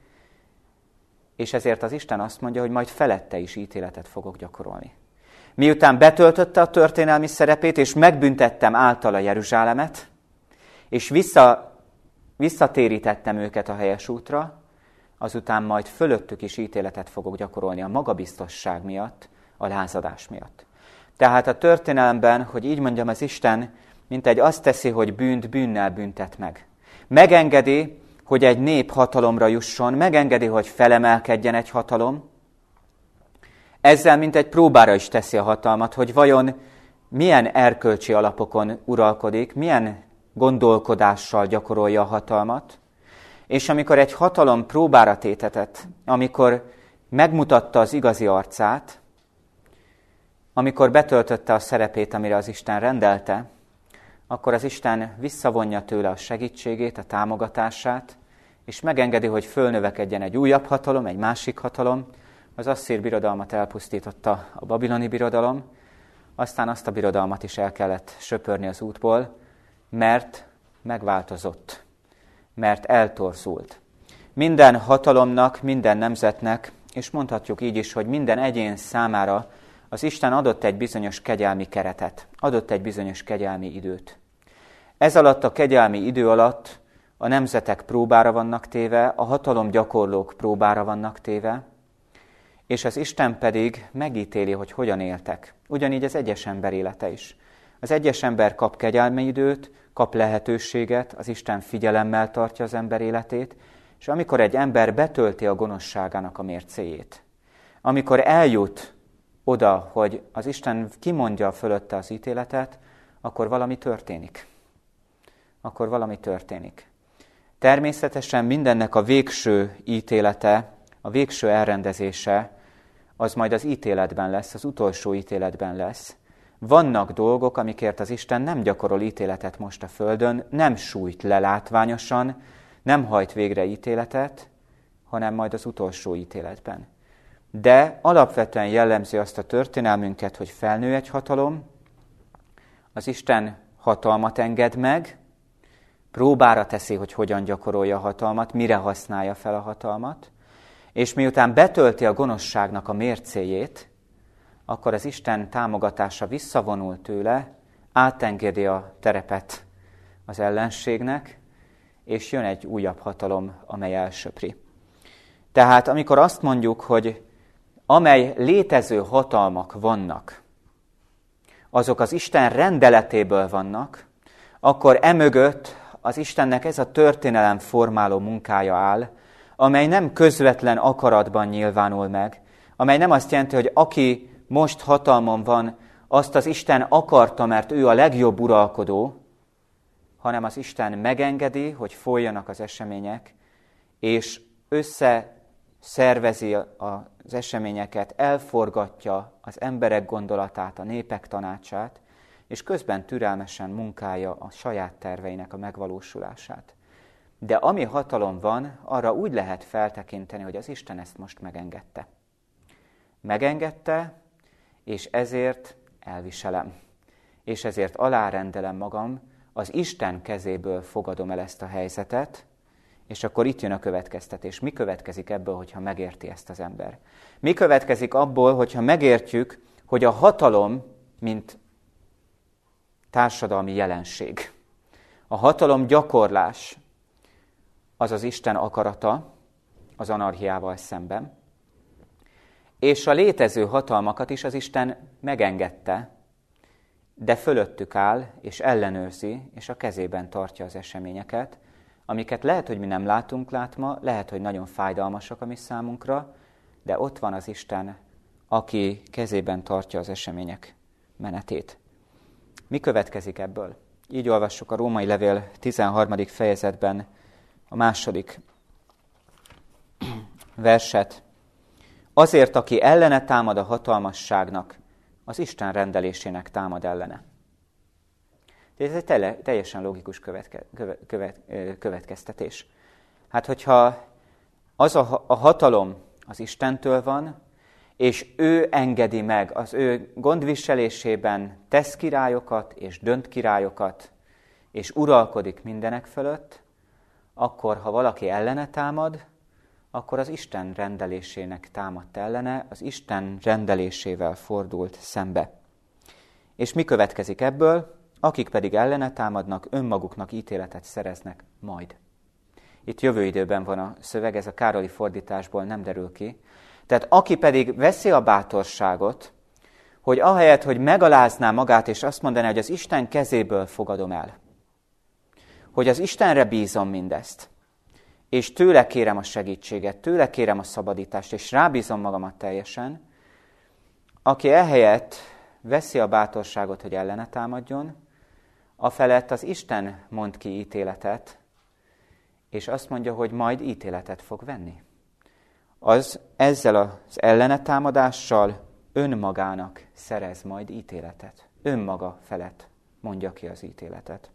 és ezért az Isten azt mondja, hogy majd felette is ítéletet fogok gyakorolni. Miután betöltötte a történelmi szerepét, és megbüntettem általa Jeruzsálemet, és visszatérítettem őket a helyes útra, azután majd fölöttük is ítéletet fogok gyakorolni a magabiztosság miatt, a lázadás miatt. Tehát a történelemben, hogy így mondjam, az Isten mintegy azt teszi, hogy bűnt bűnnel büntet meg. Megengedi, hogy egy nép hatalomra jusson, megengedi, hogy felemelkedjen egy hatalom. Ezzel mintegy próbára is teszi a hatalmat, hogy vajon milyen erkölcsi alapokon uralkodik, milyen gondolkodással gyakorolja a hatalmat. És amikor egy hatalom próbára tétetett, amikor megmutatta az igazi arcát, amikor betöltötte a szerepét, amire az Isten rendelte, akkor az Isten visszavonja tőle a segítségét, a támogatását, és megengedi, hogy fölnövekedjen egy újabb hatalom, egy másik hatalom. Az asszír birodalmat elpusztította a babiloni birodalom, aztán azt a birodalmat is el kellett söpörni az útból, mert megváltozott, mert eltorzult. Minden hatalomnak, minden nemzetnek, és mondhatjuk így is, hogy minden egyén számára az Isten adott egy bizonyos kegyelmi keretet, adott egy bizonyos kegyelmi időt. Ez alatt a kegyelmi idő alatt a nemzetek próbára vannak téve, a hatalomgyakorlók próbára vannak téve, és az Isten pedig megítéli, hogy hogyan éltek. Ugyanígy az egyes ember élete is. Az egyes ember kap kegyelmi időt, kap lehetőséget, az Isten figyelemmel tartja az ember életét, és amikor egy ember betölti a gonoszságának a mércéjét, amikor eljut oda, hogy az Isten kimondja fölötte az ítéletet, akkor valami történik. Akkor valami történik. Természetesen mindennek a végső ítélete, a végső elrendezése, az majd az ítéletben lesz, az utolsó ítéletben lesz. Vannak dolgok, amikért az Isten nem gyakorol ítéletet most a földön, nem sújt le látványosan, nem hajt végre ítéletet, hanem majd az utolsó ítéletben. De alapvetően jellemzi azt a történelmünket, hogy felnő egy hatalom, az Isten hatalmat enged meg, próbára teszi, hogy hogyan gyakorolja a hatalmat, mire használja fel a hatalmat, és miután betölti a gonoszságnak a mércéjét, akkor az Isten támogatása visszavonul tőle, átengedi a terepet az ellenségnek, és jön egy újabb hatalom, amely elsöpri. Tehát amikor azt mondjuk, hogy amely létező hatalmak vannak, azok az Isten rendeletéből vannak, akkor emögött az Istennek ez a történelem formáló munkája áll, amely nem közvetlen akaratban nyilvánul meg, amely nem azt jelenti, hogy aki most hatalmon van, azt az Isten akarta, mert ő a legjobb uralkodó, hanem az Isten megengedi, hogy folyjanak az események, és összeszervezi az eseményeket, elforgatja az emberek gondolatát, a népek tanácsát, és közben türelmesen munkálja a saját terveinek a megvalósulását. De ami hatalom van, arra úgy lehet feltekinteni, hogy az Isten ezt most megengedte. Megengedte, és ezért elviselem. és ezért alárendelem magam, az Isten kezéből fogadom el ezt a helyzetet, és akkor itt jön a következtetés. Mi következik ebből, hogyha megérti ezt az ember? Mi következik abból, hogyha megértjük, hogy a hatalom, mint társadalmi jelenség, a hatalom gyakorlás, az az Isten akarata az anarchiával szemben, és a létező hatalmakat is az Isten megengedte, de fölöttük áll, és ellenőrzi, és a kezében tartja az eseményeket, amiket lehet, hogy mi nem látunk látma, lehet, hogy nagyon fájdalmasak a mi számunkra, de ott van az Isten, aki kezében tartja az események menetét. Mi következik ebből? Így olvassuk a Római Levél 13. fejezetben a 2. verset. Azért, aki ellene támad a hatalmasságnak, az Isten rendelésének támad ellene. Ez egy teljesen logikus következtetés. Hát, hogyha az a hatalom az Istentől van, és ő engedi meg, az ő gondviselésében tesz királyokat, és dönt királyokat, és uralkodik mindenek fölött, akkor, ha valaki ellene támad, akkor az Isten rendelésének támadt ellene, az Isten rendelésével fordult szembe. És mi következik ebből? Akik pedig ellene támadnak, önmaguknak ítéletet szereznek majd. Itt jövő időben van a szöveg, ez a Károli fordításból nem derül ki. Tehát aki pedig veszi a bátorságot, hogy ahelyett, hogy megalázná magát, és azt mondaná, hogy az Isten kezéből fogadom el, hogy az Istenre bízom mindezt, és tőle kérem a segítséget, tőle kérem a szabadítást, és rábízom magamat teljesen, aki ehelyett veszi a bátorságot, hogy ellene támadjon, afelett az Isten mond ki ítéletet, és azt mondja, hogy majd ítéletet fog venni. Az ezzel az ellenetámadással önmagának szerez majd ítéletet. Önmaga felett mondja ki az ítéletet.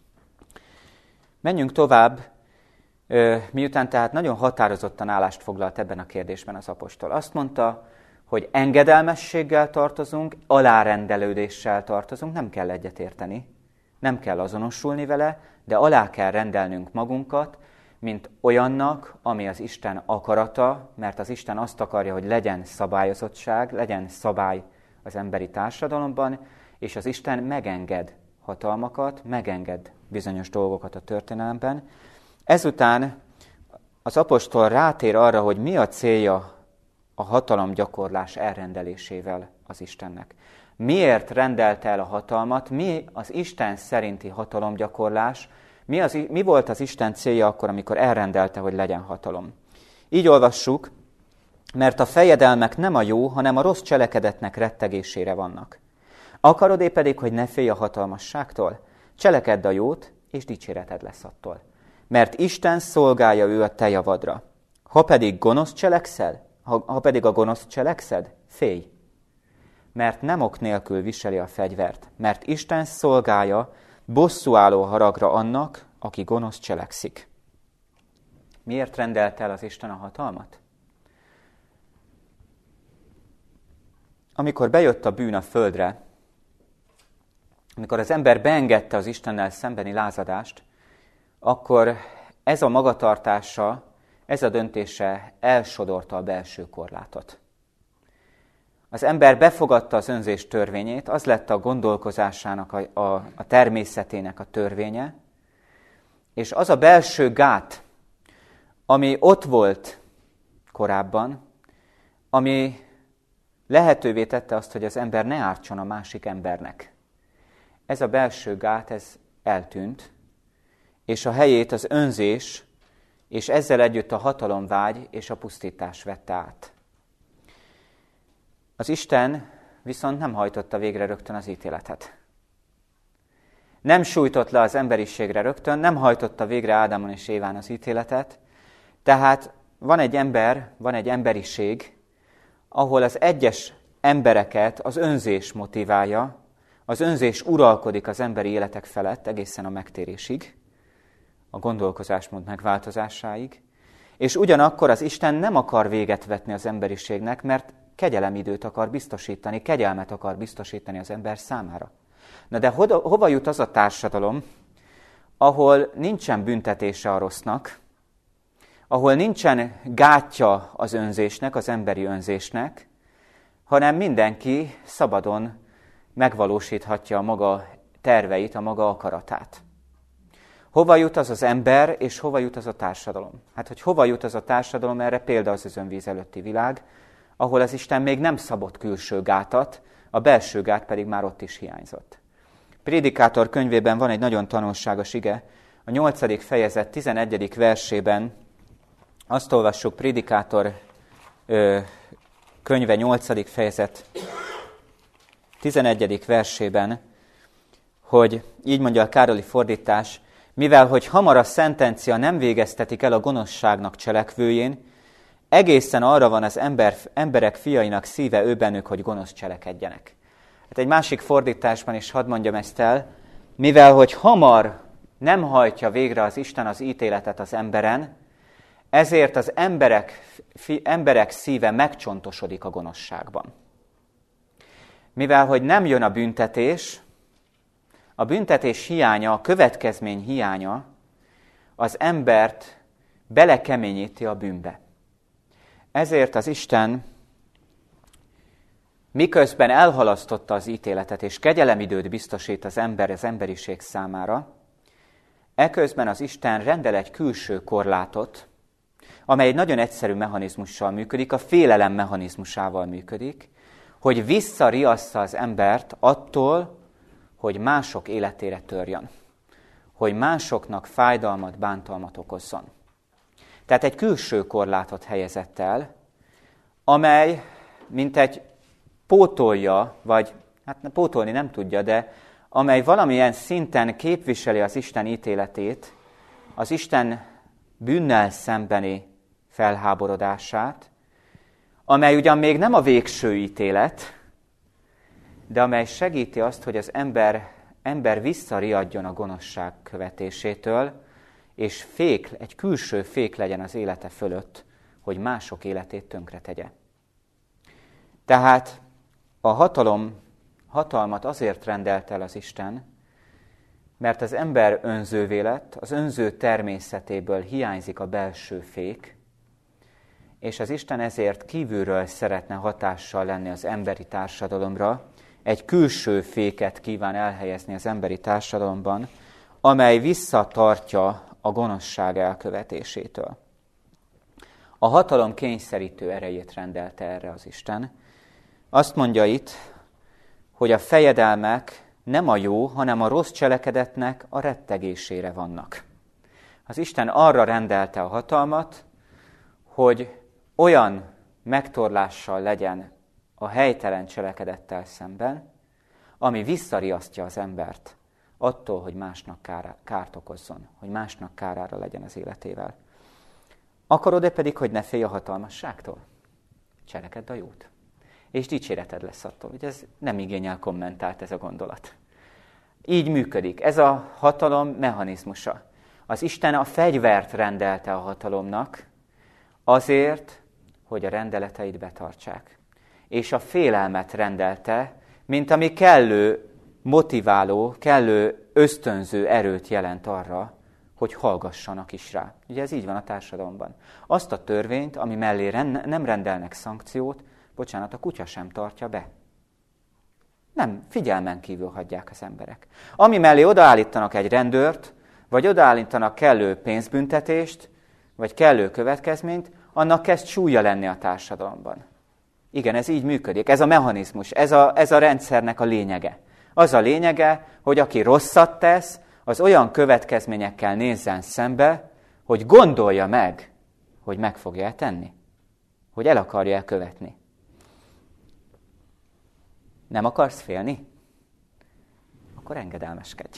Menjünk tovább, miután tehát nagyon határozottan állást foglalt ebben a kérdésben az apostol. Azt mondta, hogy engedelmességgel tartozunk, alárendelődéssel tartozunk, nem kell egyetérteni, nem kell azonosulni vele, de alá kell rendelnünk magunkat, mint olyannak, ami az Isten akarata, mert az Isten azt akarja, hogy legyen szabályozottság, legyen szabály az emberi társadalomban, és az Isten megenged hatalmakat, megenged bizonyos dolgokat a történelemben. Ezután az apostol rátér arra, hogy mi a célja a hatalomgyakorlás elrendelésével az Istennek. Miért rendelte el a hatalmat? Mi az Isten szerinti hatalomgyakorlás? Mi volt az Isten célja akkor, amikor elrendelte, hogy legyen hatalom? Így olvassuk, mert a fejedelmek nem a jó, hanem a rossz cselekedetnek rettegésére vannak. Akarod pedig, hogy ne félj a hatalmasságtól? Cselekedd a jót, és dicséreted lesz attól. Mert Isten szolgálja ő a te javadra. Ha pedig a gonosz cselekszed, félj. Mert nem ok nélkül viseli a fegyvert, mert Isten szolgálja bosszúálló haragra annak, aki gonosz cselekszik. Miért rendelte el az Isten a hatalmat? Amikor bejött a bűn a földre, amikor az ember beengedte az Istennel szembeni lázadást, akkor ez a magatartása, ez a döntése elsodorta a belső korlátot. Az ember befogadta az önzés törvényét, az lett a gondolkozásának, a természetének a törvénye, és az a belső gát, ami ott volt korábban, ami lehetővé tette azt, hogy az ember ne ártson a másik embernek. Ez a belső gát, ez eltűnt, és a helyét az önzés, és ezzel együtt a hatalomvágy és a pusztítás vette át. Az Isten viszont nem hajtotta végre rögtön az ítéletet. Nem sújtott le az emberiségre rögtön, nem hajtotta végre Ádámon és Éván az ítéletet, tehát van egy emberiség, ahol az egyes embereket az önzés motiválja, az önzés uralkodik az emberi életek felett egészen a megtérésig, a gondolkozásmód megváltozásáig, és ugyanakkor az Isten nem akar véget vetni az emberiségnek, mert kegyelemidőt akar biztosítani, kegyelmet akar biztosítani az ember számára. Na de hova jut az a társadalom, ahol nincsen büntetése a rossznak, ahol nincsen gátja az önzésnek, az emberi önzésnek, hanem mindenki szabadon megvalósíthatja a maga terveit, a maga akaratát. Hova jut az az ember, és hova jut az a társadalom? Hát, hogy hova jut az a társadalom, erre példa az özönvíz előtti világ, ahol az Isten még nem szabott külső gátat, a belső gát pedig már ott is hiányzott. Prédikátor könyvében van egy nagyon tanulságos ige, a 8. fejezet 11. versében azt olvassuk Prédikátor könyve 8. fejezet 11. versében, hogy így mondja a Károli fordítás, mivel hogy hamar a szentencia nem végeztetik el a gonoszságnak cselekvőjén, egészen arra van az emberek fiainak szíve ő bennük, hogy gonosz cselekedjenek. Hát egy másik fordításban is hadd mondjam ezt el, mivel hogy hamar nem hajtja végre az Isten az ítéletet az emberen, ezért az emberek szíve megcsontosodik a gonoszságban. Mivel hogy nem jön a büntetés hiánya, a következmény hiánya az embert belekeményíti a bűnbe. Ezért az Isten, miközben elhalasztotta az ítéletet, és kegyelemidőt biztosít az emberiség számára, eközben az Isten rendel egy külső korlátot, amely egy nagyon egyszerű mechanizmussal működik, a félelem mechanizmusával működik, hogy visszariassza az embert attól, hogy mások életére törjön, hogy másoknak fájdalmat, bántalmat okozzon. Tehát egy külső korlátot helyezett el, amely mint egy pótolja, vagy hát pótolni nem tudja, de amely valamilyen szinten képviseli az Isten ítéletét, az Isten bűnnel szembeni felháborodását, amely ugyan még nem a végső ítélet, de amely segíti azt, hogy az ember visszariadjon a gonoszság követésétől, és egy külső fék legyen az élete fölött, hogy mások életét tönkre tegye. Tehát a hatalmat azért rendelt el az Isten, mert az ember önzővé lett, az önző természetéből hiányzik a belső fék, és az Isten ezért kívülről szeretne hatással lenni az emberi társadalomra, egy külső féket kíván elhelyezni az emberi társadalomban, amely visszatartja a gonoszság elkövetésétől. A hatalom kényszerítő erejét rendelte erre az Isten. Azt mondja itt, hogy a fejedelmek nem a jó, hanem a rossz cselekedetnek a rettegésére vannak. Az Isten arra rendelte a hatalmat, hogy olyan megtorlással legyen a helytelen cselekedettel szemben, ami visszariasztja az embert attól, hogy másnak kárt okozzon, hogy másnak kárára legyen az életével. Akarod-e pedig, hogy ne félj a hatalmasságtól? Cselekedj a jót. És dicséreted lesz attól, hogy ez nem igényel kommentált ez a gondolat. Így működik. Ez a hatalom mechanizmusa. Az Isten a fegyvert rendelte a hatalomnak azért, hogy a rendeleteit betartsák. És a félelmet rendelte, mint ami kellő motiváló, kellő ösztönző erőt jelent arra, hogy hallgassanak is rá. Ugye ez így van a társadalomban. Azt a törvényt, ami mellé nem rendelnek szankciót, a kutya sem tartja be. Nem, figyelmen kívül hagyják az emberek. Ami mellé odaállítanak egy rendőrt, vagy odaállítanak kellő pénzbüntetést, vagy kellő következményt, annak kezd súlya lenni a társadalomban. Igen, ez így működik. Ez a mechanizmus, ez a rendszernek a lényege. Az a lényege, hogy aki rosszat tesz, az olyan következményekkel nézzen szembe, hogy gondolja meg, hogy meg fogja tenni. Hogy el akarja követni. Nem akarsz félni? Akkor engedelmeskedj.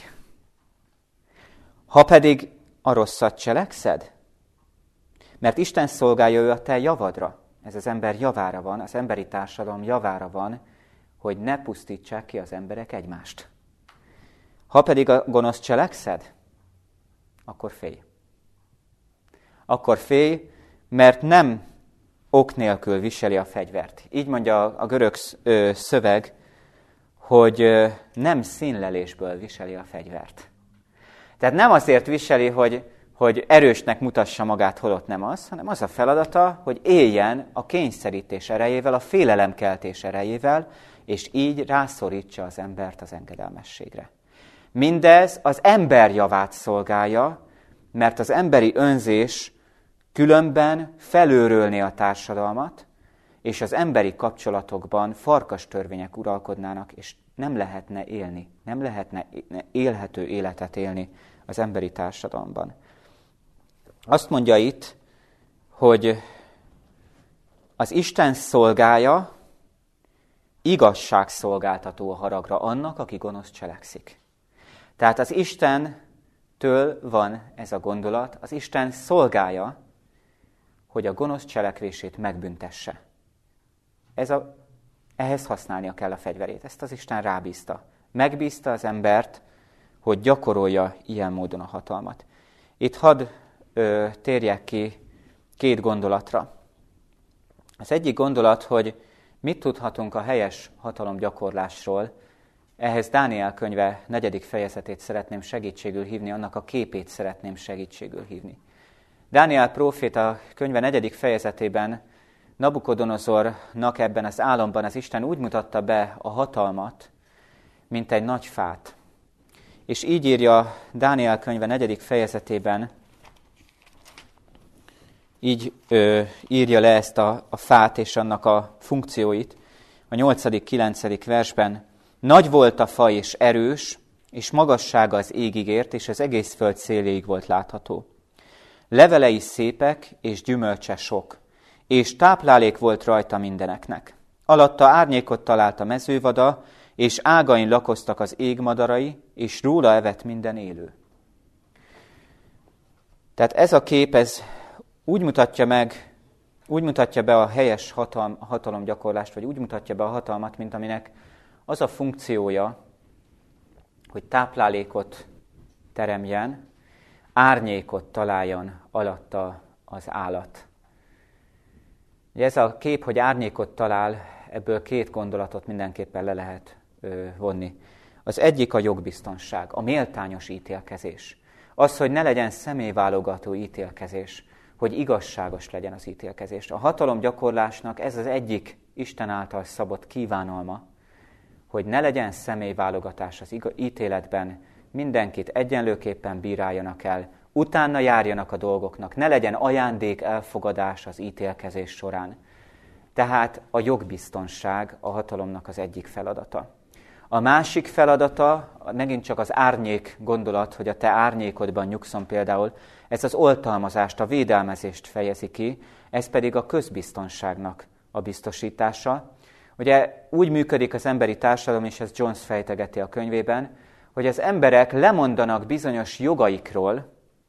Ha pedig a rosszat cselekszed, mert Isten szolgálja ő a te javadra, ez az ember javára van, az emberi társadalom javára van, hogy ne pusztítsák ki az emberek egymást. Ha pedig a gonosz cselekszed, akkor félj. Akkor félj, mert nem ok nélkül viseli a fegyvert. Így mondja a görög szöveg, hogy nem színlelésből viseli a fegyvert. Tehát nem azért viseli, hogy erősnek mutassa magát, holott nem az, hanem az a feladata, hogy éljen a kényszerítés erejével, a félelemkeltés erejével, és így rászorítsa az embert az engedelmességre. Mindez az ember javát szolgálja, mert az emberi önzés különben felőrölné a társadalmat, és az emberi kapcsolatokban farkas törvények uralkodnának, és nem lehetne élni, nem lehetne élhető életet élni az emberi társadalomban. Azt mondja itt, hogy az Isten szolgája igazságszolgáltató a haragra annak, aki gonosz cselekszik. Tehát az Istentől van ez a gondolat, az Isten szolgája, hogy a gonosz cselekvését megbüntesse. Ehhez használnia kell a fegyverét. Ezt az Isten rábízta. Megbízta az embert, hogy gyakorolja ilyen módon a hatalmat. Itt hadd térjek ki két gondolatra. Az egyik gondolat, hogy mit tudhatunk a helyes hatalomgyakorlásról. Ehhez Dániel könyve 4. fejezetét szeretném segítségül hívni, annak a képét szeretném segítségül hívni. Dániel próféta könyve 4. fejezetében Nabukodonozornak ebben az álomban az Isten úgy mutatta be a hatalmat, mint egy nagy fát. És így írja Dániel könyve 4. fejezetében, így írja le ezt a fát és annak a funkcióit. A 8.-9. versben: nagy volt a fa és erős, és magassága az égig ért, és az egész föld széléig volt látható. Levelei szépek, és gyümölcse sok, és táplálék volt rajta mindeneknek. Alatta árnyékot talált a mezővada, és ágain lakoztak az égmadarai, és róla evett minden élő. Tehát ez a kép, ez úgy mutatja be a helyes hatalomgyakorlást, vagy úgy mutatja be a hatalmat, mint aminek az a funkciója, hogy táplálékot teremjen, árnyékot találjon alatta az állat. Ugye ez a kép, hogy árnyékot talál, ebből két gondolatot mindenképpen le lehet vonni. Az egyik a jogbiztonság, a méltányos ítélkezés. Az, hogy ne legyen személyválogató ítélkezés, hogy igazságos legyen az ítélkezés. A hatalomgyakorlásnak ez az egyik Isten által szabott kívánalma, hogy ne legyen személyválogatás az ítéletben, mindenkit egyenlőképpen bíráljanak el, utána járjanak a dolgoknak, ne legyen ajándék elfogadás az ítélkezés során. Tehát a jogbiztonság a hatalomnak az egyik feladata. A másik feladata, megint csak az árnyék gondolat, hogy a te árnyékodban nyugszom például, ez az oltalmazást, a védelmezést fejezi ki, ez pedig a közbiztonságnak a biztosítása. Ugye úgy működik az emberi társadalom, és ezt Jones fejtegeti a könyvében, hogy az emberek lemondanak bizonyos jogaikról,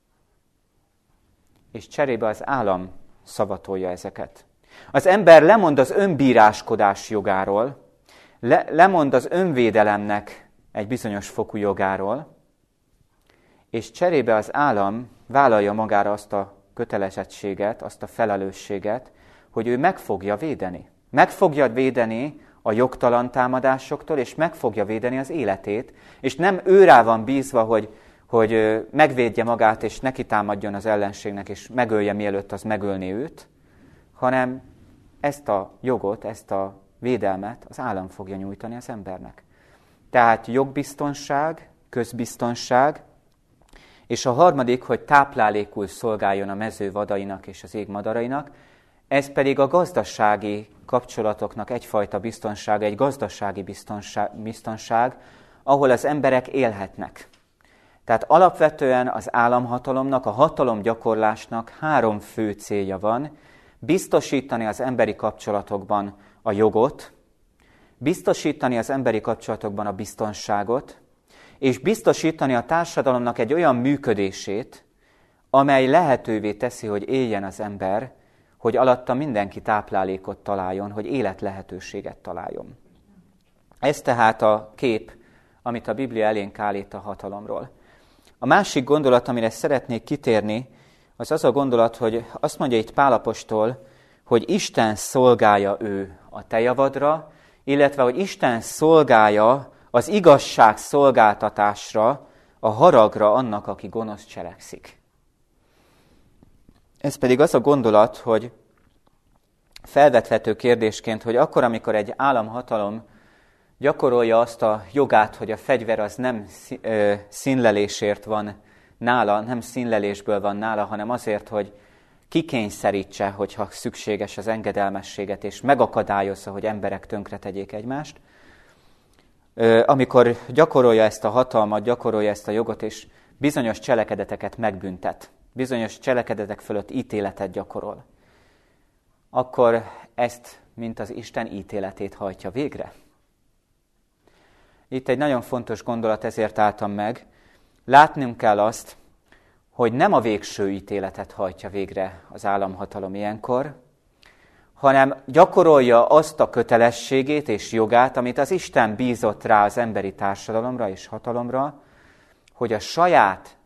és cserébe az állam szavatolja ezeket. Az ember lemond az önbíráskodás jogáról, lemond az önvédelemnek egy bizonyos fokú jogáról, és cserébe az állam vállalja magára azt a kötelezettséget, azt a felelősséget, hogy ő meg fogja védeni. Meg fogja védeni a jogtalan támadásoktól, és meg fogja védeni az életét, és nem őrá van bízva, hogy megvédje magát, és neki támadjon az ellenségnek, és megölje, mielőtt az megölni őt, hanem ezt a jogot, ezt a védelmet az állam fogja nyújtani az embernek. Tehát jogbiztonság, közbiztonság, és a harmadik, hogy táplálékul szolgáljon a mező vadainak és az égmadarainak, ez pedig a gazdasági kapcsolatoknak egyfajta biztonsága, egy gazdasági biztonság, ahol az emberek élhetnek. Tehát alapvetően az államhatalomnak, a hatalomgyakorlásnak 3 fő célja van: biztosítani az emberi kapcsolatokban a jogot, biztosítani az emberi kapcsolatokban a biztonságot, és biztosítani a társadalomnak egy olyan működését, amely lehetővé teszi, hogy éljen az ember, hogy alatta mindenki táplálékot találjon, hogy életlehetőséget találjon. Ez tehát a kép, amit a Biblia elénk állít a hatalomról. A másik gondolat, amire szeretnék kitérni, az az a gondolat, hogy azt mondja itt Pál apostol, hogy Isten szolgája ő a te javadra, illetve hogy Isten szolgálja az igazság szolgáltatásra, a haragra annak, aki gonosz cselekszik. Ez pedig az a gondolat, hogy felvethető kérdésként, hogy akkor, amikor egy államhatalom gyakorolja azt a jogát, hogy a fegyver az nem színlelésért van nála, nem színlelésből van nála, hanem azért, hogy kikényszerítse, hogyha szükséges az engedelmességet, és megakadályozza, hogy emberek tönkretegyék egymást. Amikor gyakorolja ezt a hatalmat, gyakorolja ezt a jogot, és bizonyos cselekedeteket megbüntet, bizonyos cselekedetek fölött ítéletet gyakorol, akkor ezt, mint az Isten ítéletét hajtja végre. Itt egy nagyon fontos gondolat, ezért álltam meg. Látnunk kell azt, hogy nem a végső ítéletet hajtja végre az államhatalom ilyenkor, hanem gyakorolja azt a kötelességét és jogát, amit az Isten bízott rá az emberi társadalomra és hatalomra, hogy a saját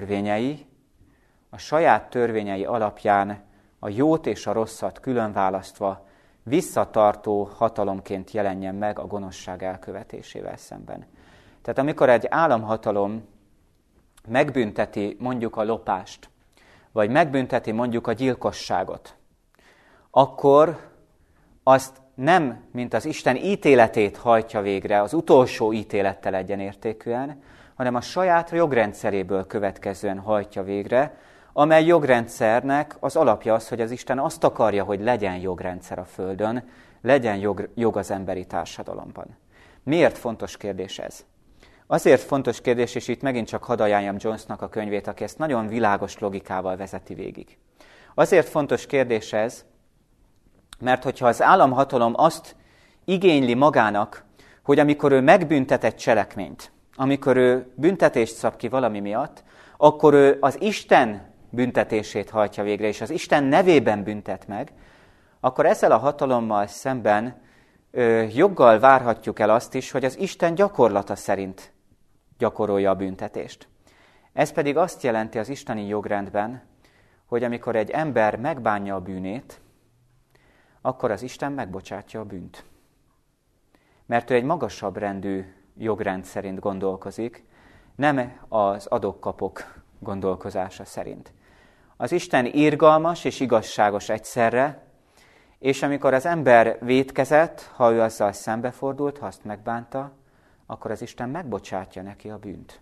törvényei alapján a jót és a rosszat külön választva visszatartó hatalomként jelenjen meg a gonoszság elkövetésével szemben. Tehát amikor egy államhatalom megbünteti mondjuk a lopást, vagy megbünteti mondjuk a gyilkosságot, akkor azt nem, mint az Isten ítéletét hajtja végre, az utolsó ítélettel egyenértékűen, hanem a saját jogrendszeréből következően hajtja végre, amely jogrendszernek az alapja az, hogy az Isten azt akarja, hogy legyen jogrendszer a Földön, legyen jog az emberi társadalomban. Miért fontos kérdés ez? Azért fontos kérdés, és itt megint csak hadd ajánljam Jonesnak a könyvét, aki ezt nagyon világos logikával vezeti végig. Azért fontos kérdés ez, mert hogyha az államhatalom azt igényli magának, hogy amikor ő megbüntet egy cselekményt, amikor ő büntetést szab ki valami miatt, akkor ő az Isten büntetését hajtja végre, és az Isten nevében büntet meg, akkor ezzel a hatalommal szemben joggal várhatjuk el azt is, hogy az Isten gyakorlata szerint gyakorolja a büntetést. Ez pedig azt jelenti az isteni jogrendben, hogy amikor egy ember megbánja a bűnét, akkor az Isten megbocsátja a bűnt. Mert ő egy magasabb rendű jogrend szerint gondolkozik, nem az adok-kapok gondolkozása szerint. Az Isten irgalmas és igazságos egyszerre, és amikor az ember vétkezett, ha ő azzal szembefordult, ha azt megbánta, akkor az Isten megbocsátja neki a bűnt.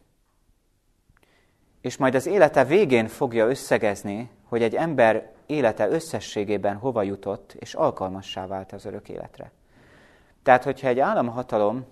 És majd az élete végén fogja összegezni, hogy egy ember élete összességében hova jutott, és alkalmassá vált az örök életre. Tehát, hogyha egy államhatalom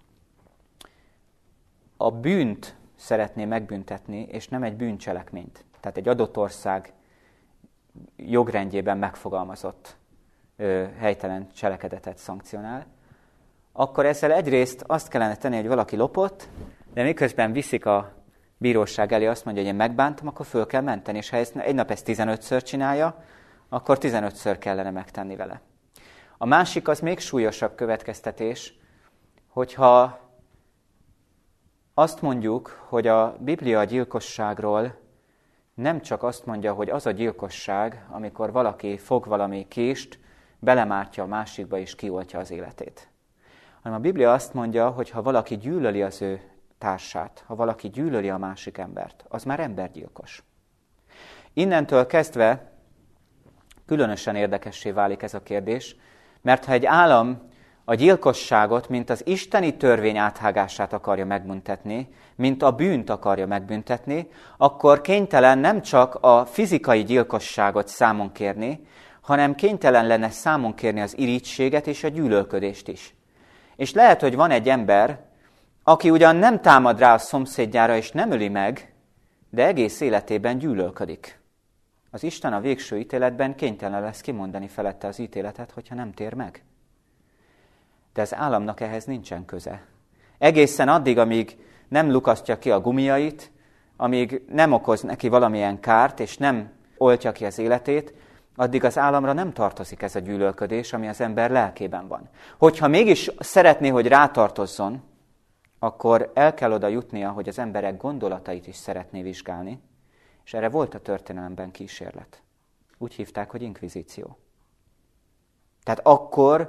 a bűnt szeretné megbüntetni, és nem egy bűncselekményt, tehát egy adott ország jogrendjében megfogalmazott helytelen cselekedetet szankcionál, akkor ezzel egyrészt azt kellene tenni, hogy valaki lopott, de miközben viszik a bíróság elé, azt mondja, hogy én megbántam, akkor föl kell menteni, és ha egy nap ezt 15-ször csinálja, akkor 15-ször kellene megtenni vele. A másik az még súlyosabb következtetés, hogyha azt mondjuk, hogy a Biblia a gyilkosságról nem csak azt mondja, hogy az a gyilkosság, amikor valaki fog valami kést, belemártja a másikba és kioltja az életét. Hanem a Biblia azt mondja, hogy ha valaki gyűlöli az ő társát, ha valaki gyűlöli a másik embert, az már embergyilkos. Innentől kezdve különösen érdekessé válik ez a kérdés, mert ha egy állam a gyilkosságot, mint az isteni törvény áthágását akarja megbüntetni, mint a bűnt akarja megbüntetni, akkor kénytelen nem csak a fizikai gyilkosságot számon kérni, hanem kénytelen lenne számon kérni az irítséget és a gyűlölködést is. És lehet, hogy van egy ember, aki ugyan nem támad rá a szomszédjára és nem öli meg, de egész életében gyűlölködik. Az Isten a végső ítéletben kénytelen lesz kimondani felette az ítéletet, hogyha nem tér meg. De az államnak ehhez nincsen köze. Egészen addig, amíg nem lukasztja ki a gumiait, amíg nem okoz neki valamilyen kárt, és nem oltja ki az életét, addig az államra nem tartozik ez a gyűlölködés, ami az ember lelkében van. Hogyha mégis szeretné, hogy rátartozzon, akkor el kell oda jutnia, hogy az emberek gondolatait is szeretné vizsgálni, és erre volt a történelemben kísérlet. Úgy hívták, hogy inkvizíció. Tehát akkor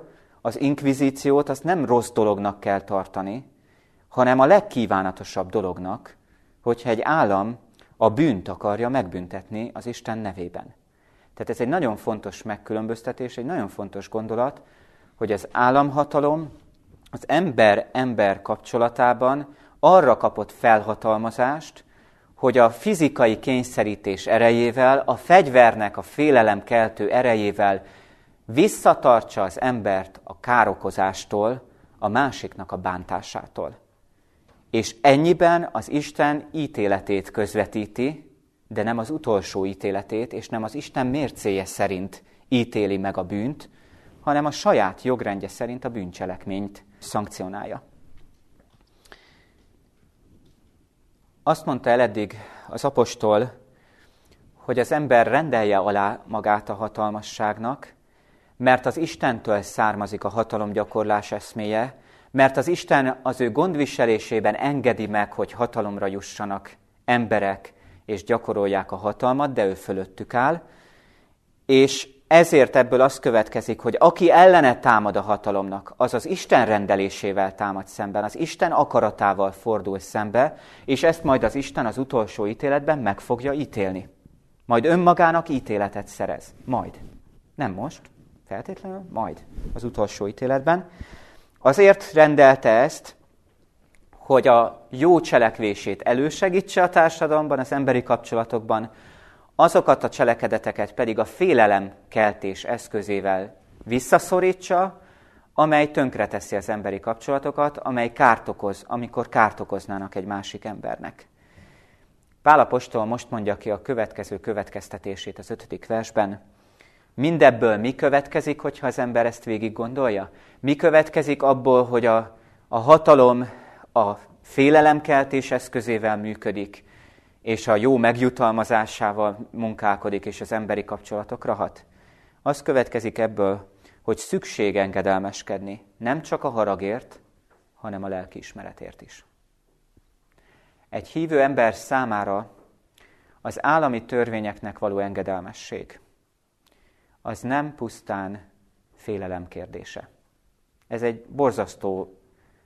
az inkvizíciót azt nem rossz dolognak kell tartani, hanem a legkívánatosabb dolognak, hogyha egy állam a bűnt akarja megbüntetni az Isten nevében. Tehát ez egy nagyon fontos megkülönböztetés, egy nagyon fontos gondolat, hogy az államhatalom az ember-ember kapcsolatában arra kapott felhatalmazást, hogy a fizikai kényszerítés erejével, a fegyvernek a félelemkeltő erejével visszatartsa az embert a károkozástól, a másiknak a bántásától. És ennyiben az Isten ítéletét közvetíti, de nem az utolsó ítéletét, és nem az Isten mércéje szerint ítéli meg a bűnt, hanem a saját jogrendje szerint a bűncselekményt szankcionálja. Azt mondta el eddig az apostol, hogy az ember rendelje alá magát a hatalmasságnak, mert az Istentől származik a hatalomgyakorlás eszméje, mert az Isten az ő gondviselésében engedi meg, hogy hatalomra jussanak emberek, és gyakorolják a hatalmat, de ő fölöttük áll, és ezért ebből az következik, hogy aki ellene támad a hatalomnak, az az Isten rendelésével támad szemben, az Isten akaratával fordul szembe, és ezt majd az Isten az utolsó ítéletben meg fogja ítélni. Majd önmagának ítéletet szerez. Majd. Nem most, feltétlenül, majd az utolsó ítéletben. Azért rendelte ezt, hogy a jó cselekvését elősegítse a társadalomban, az emberi kapcsolatokban, azokat a cselekedeteket pedig a félelemkeltés eszközével visszaszorítsa, amely tönkreteszi az emberi kapcsolatokat, amely kárt okoz, amikor kárt okoznának egy másik embernek. Pál apostol most mondja ki a következő következtetését az 5. versben. Mindebből mi következik, hogyha az ember ezt végig gondolja? Mi következik abból, hogy a hatalom a félelemkeltés eszközével működik, és a jó megjutalmazásával munkálkodik, és az emberi kapcsolatokra hat? Az következik ebből, hogy szükség engedelmeskedni, nem csak a haragért, hanem a lelkiismeretért is. Egy hívő ember számára az állami törvényeknek való engedelmesség az nem pusztán félelem kérdése. Ez egy borzasztó,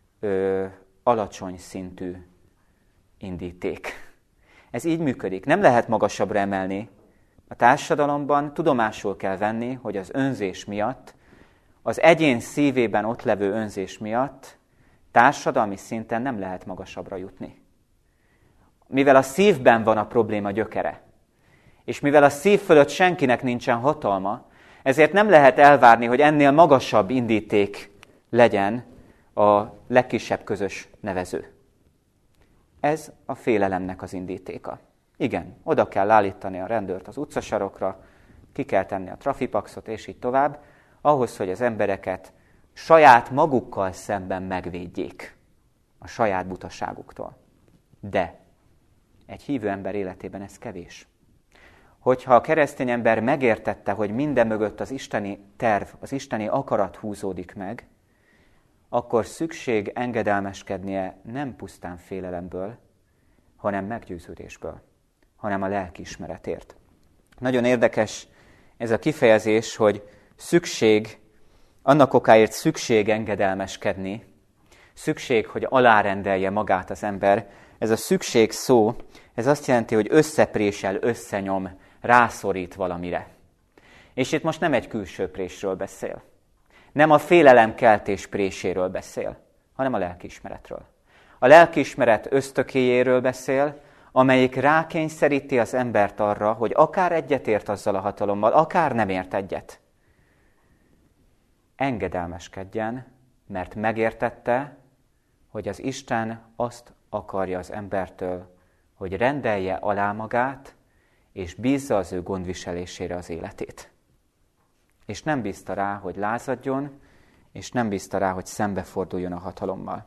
alacsony szintű indíték. Ez így működik. Nem lehet magasabbra emelni. A társadalomban tudomásul kell venni, hogy az önzés miatt, az egyén szívében ott levő önzés miatt társadalmi szinten nem lehet magasabbra jutni. Mivel a szívben van a probléma gyökere, és mivel a szív fölött senkinek nincsen hatalma, ezért nem lehet elvárni, hogy ennél magasabb indíték legyen a legkisebb közös nevező. Ez a félelemnek az indítéka. Igen, oda kell állítani a rendőrt az utcasarokra, ki kell tenni a trafipaxot, és így tovább, ahhoz, hogy az embereket saját magukkal szemben megvédjék a saját butaságuktól. De egy hívő ember életében ez kevés. Hogyha a keresztény ember megértette, hogy minden mögött az isteni terv, az isteni akarat húzódik meg, akkor szükség engedelmeskednie nem pusztán félelemből, hanem meggyőződésből, hanem a lelkiismeretért. Nagyon érdekes ez a kifejezés, hogy szükség, annak okáért szükség engedelmeskedni, szükség, hogy alárendelje magát az ember. Ez a szükség szó, ez azt jelenti, hogy összeprésel, összenyom, rászorít valamire. És itt most nem egy külső présről beszél. Nem a félelemkeltés préséről beszél, hanem a lelkiismeretről. A lelkiismeret ösztökéjéről beszél, amelyik rákényszeríti az embert arra, hogy akár egyetért azzal a hatalommal, akár nem ért egyet. Engedelmeskedjen, mert megértette, hogy az Isten azt akarja az embertől, hogy rendelje alá magát, és bízza az ő gondviselésére az életét. És nem bízta rá, hogy lázadjon, és nem bízta rá, hogy szembeforduljon a hatalommal.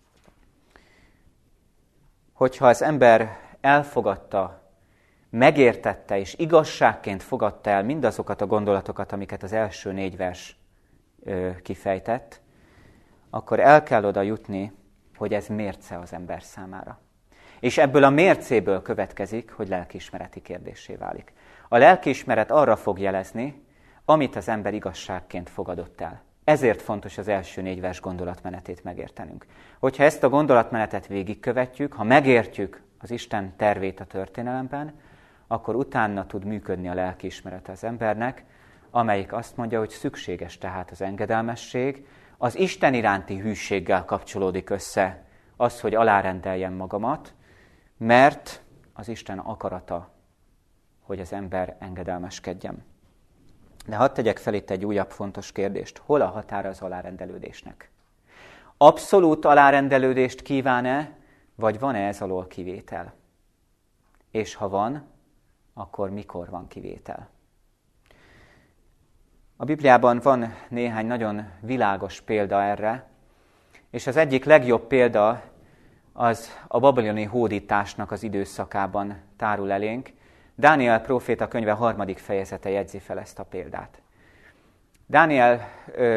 Hogyha az ember elfogadta, megértette és igazságként fogadta el mindazokat a gondolatokat, amiket az első 4 vers kifejtett, akkor el kell oda jutni, hogy ez mérce az ember számára. És ebből a mércéből következik, hogy lelkiismereti kérdéssé válik. A lelkiismeret arra fog jelezni, amit az ember igazságként fogadott el. Ezért fontos az első 4 vers gondolatmenetét megértenünk. Hogyha ezt a gondolatmenetet végigkövetjük, ha megértjük az Isten tervét a történelemben, akkor utána tud működni a lelkiismerete az embernek, amelyik azt mondja, hogy szükséges tehát az engedelmesség, az Isten iránti hűséggel kapcsolódik össze az, hogy alárendeljem magamat, mert az Isten akarata, hogy az ember engedelmeskedjen. De hadd tegyek fel itt egy újabb fontos kérdést. Hol a határa az alárendelődésnek? Abszolút alárendelődést kíván-e, vagy van-e ez alól kivétel? És ha van, akkor mikor van kivétel? A Bibliában van néhány nagyon világos példa erre, és az egyik legjobb példa az a babiloni hódításnak az időszakában tárul elénk. Dániel próféta könyve 3. fejezete jegyzi fel ezt a példát. Dániel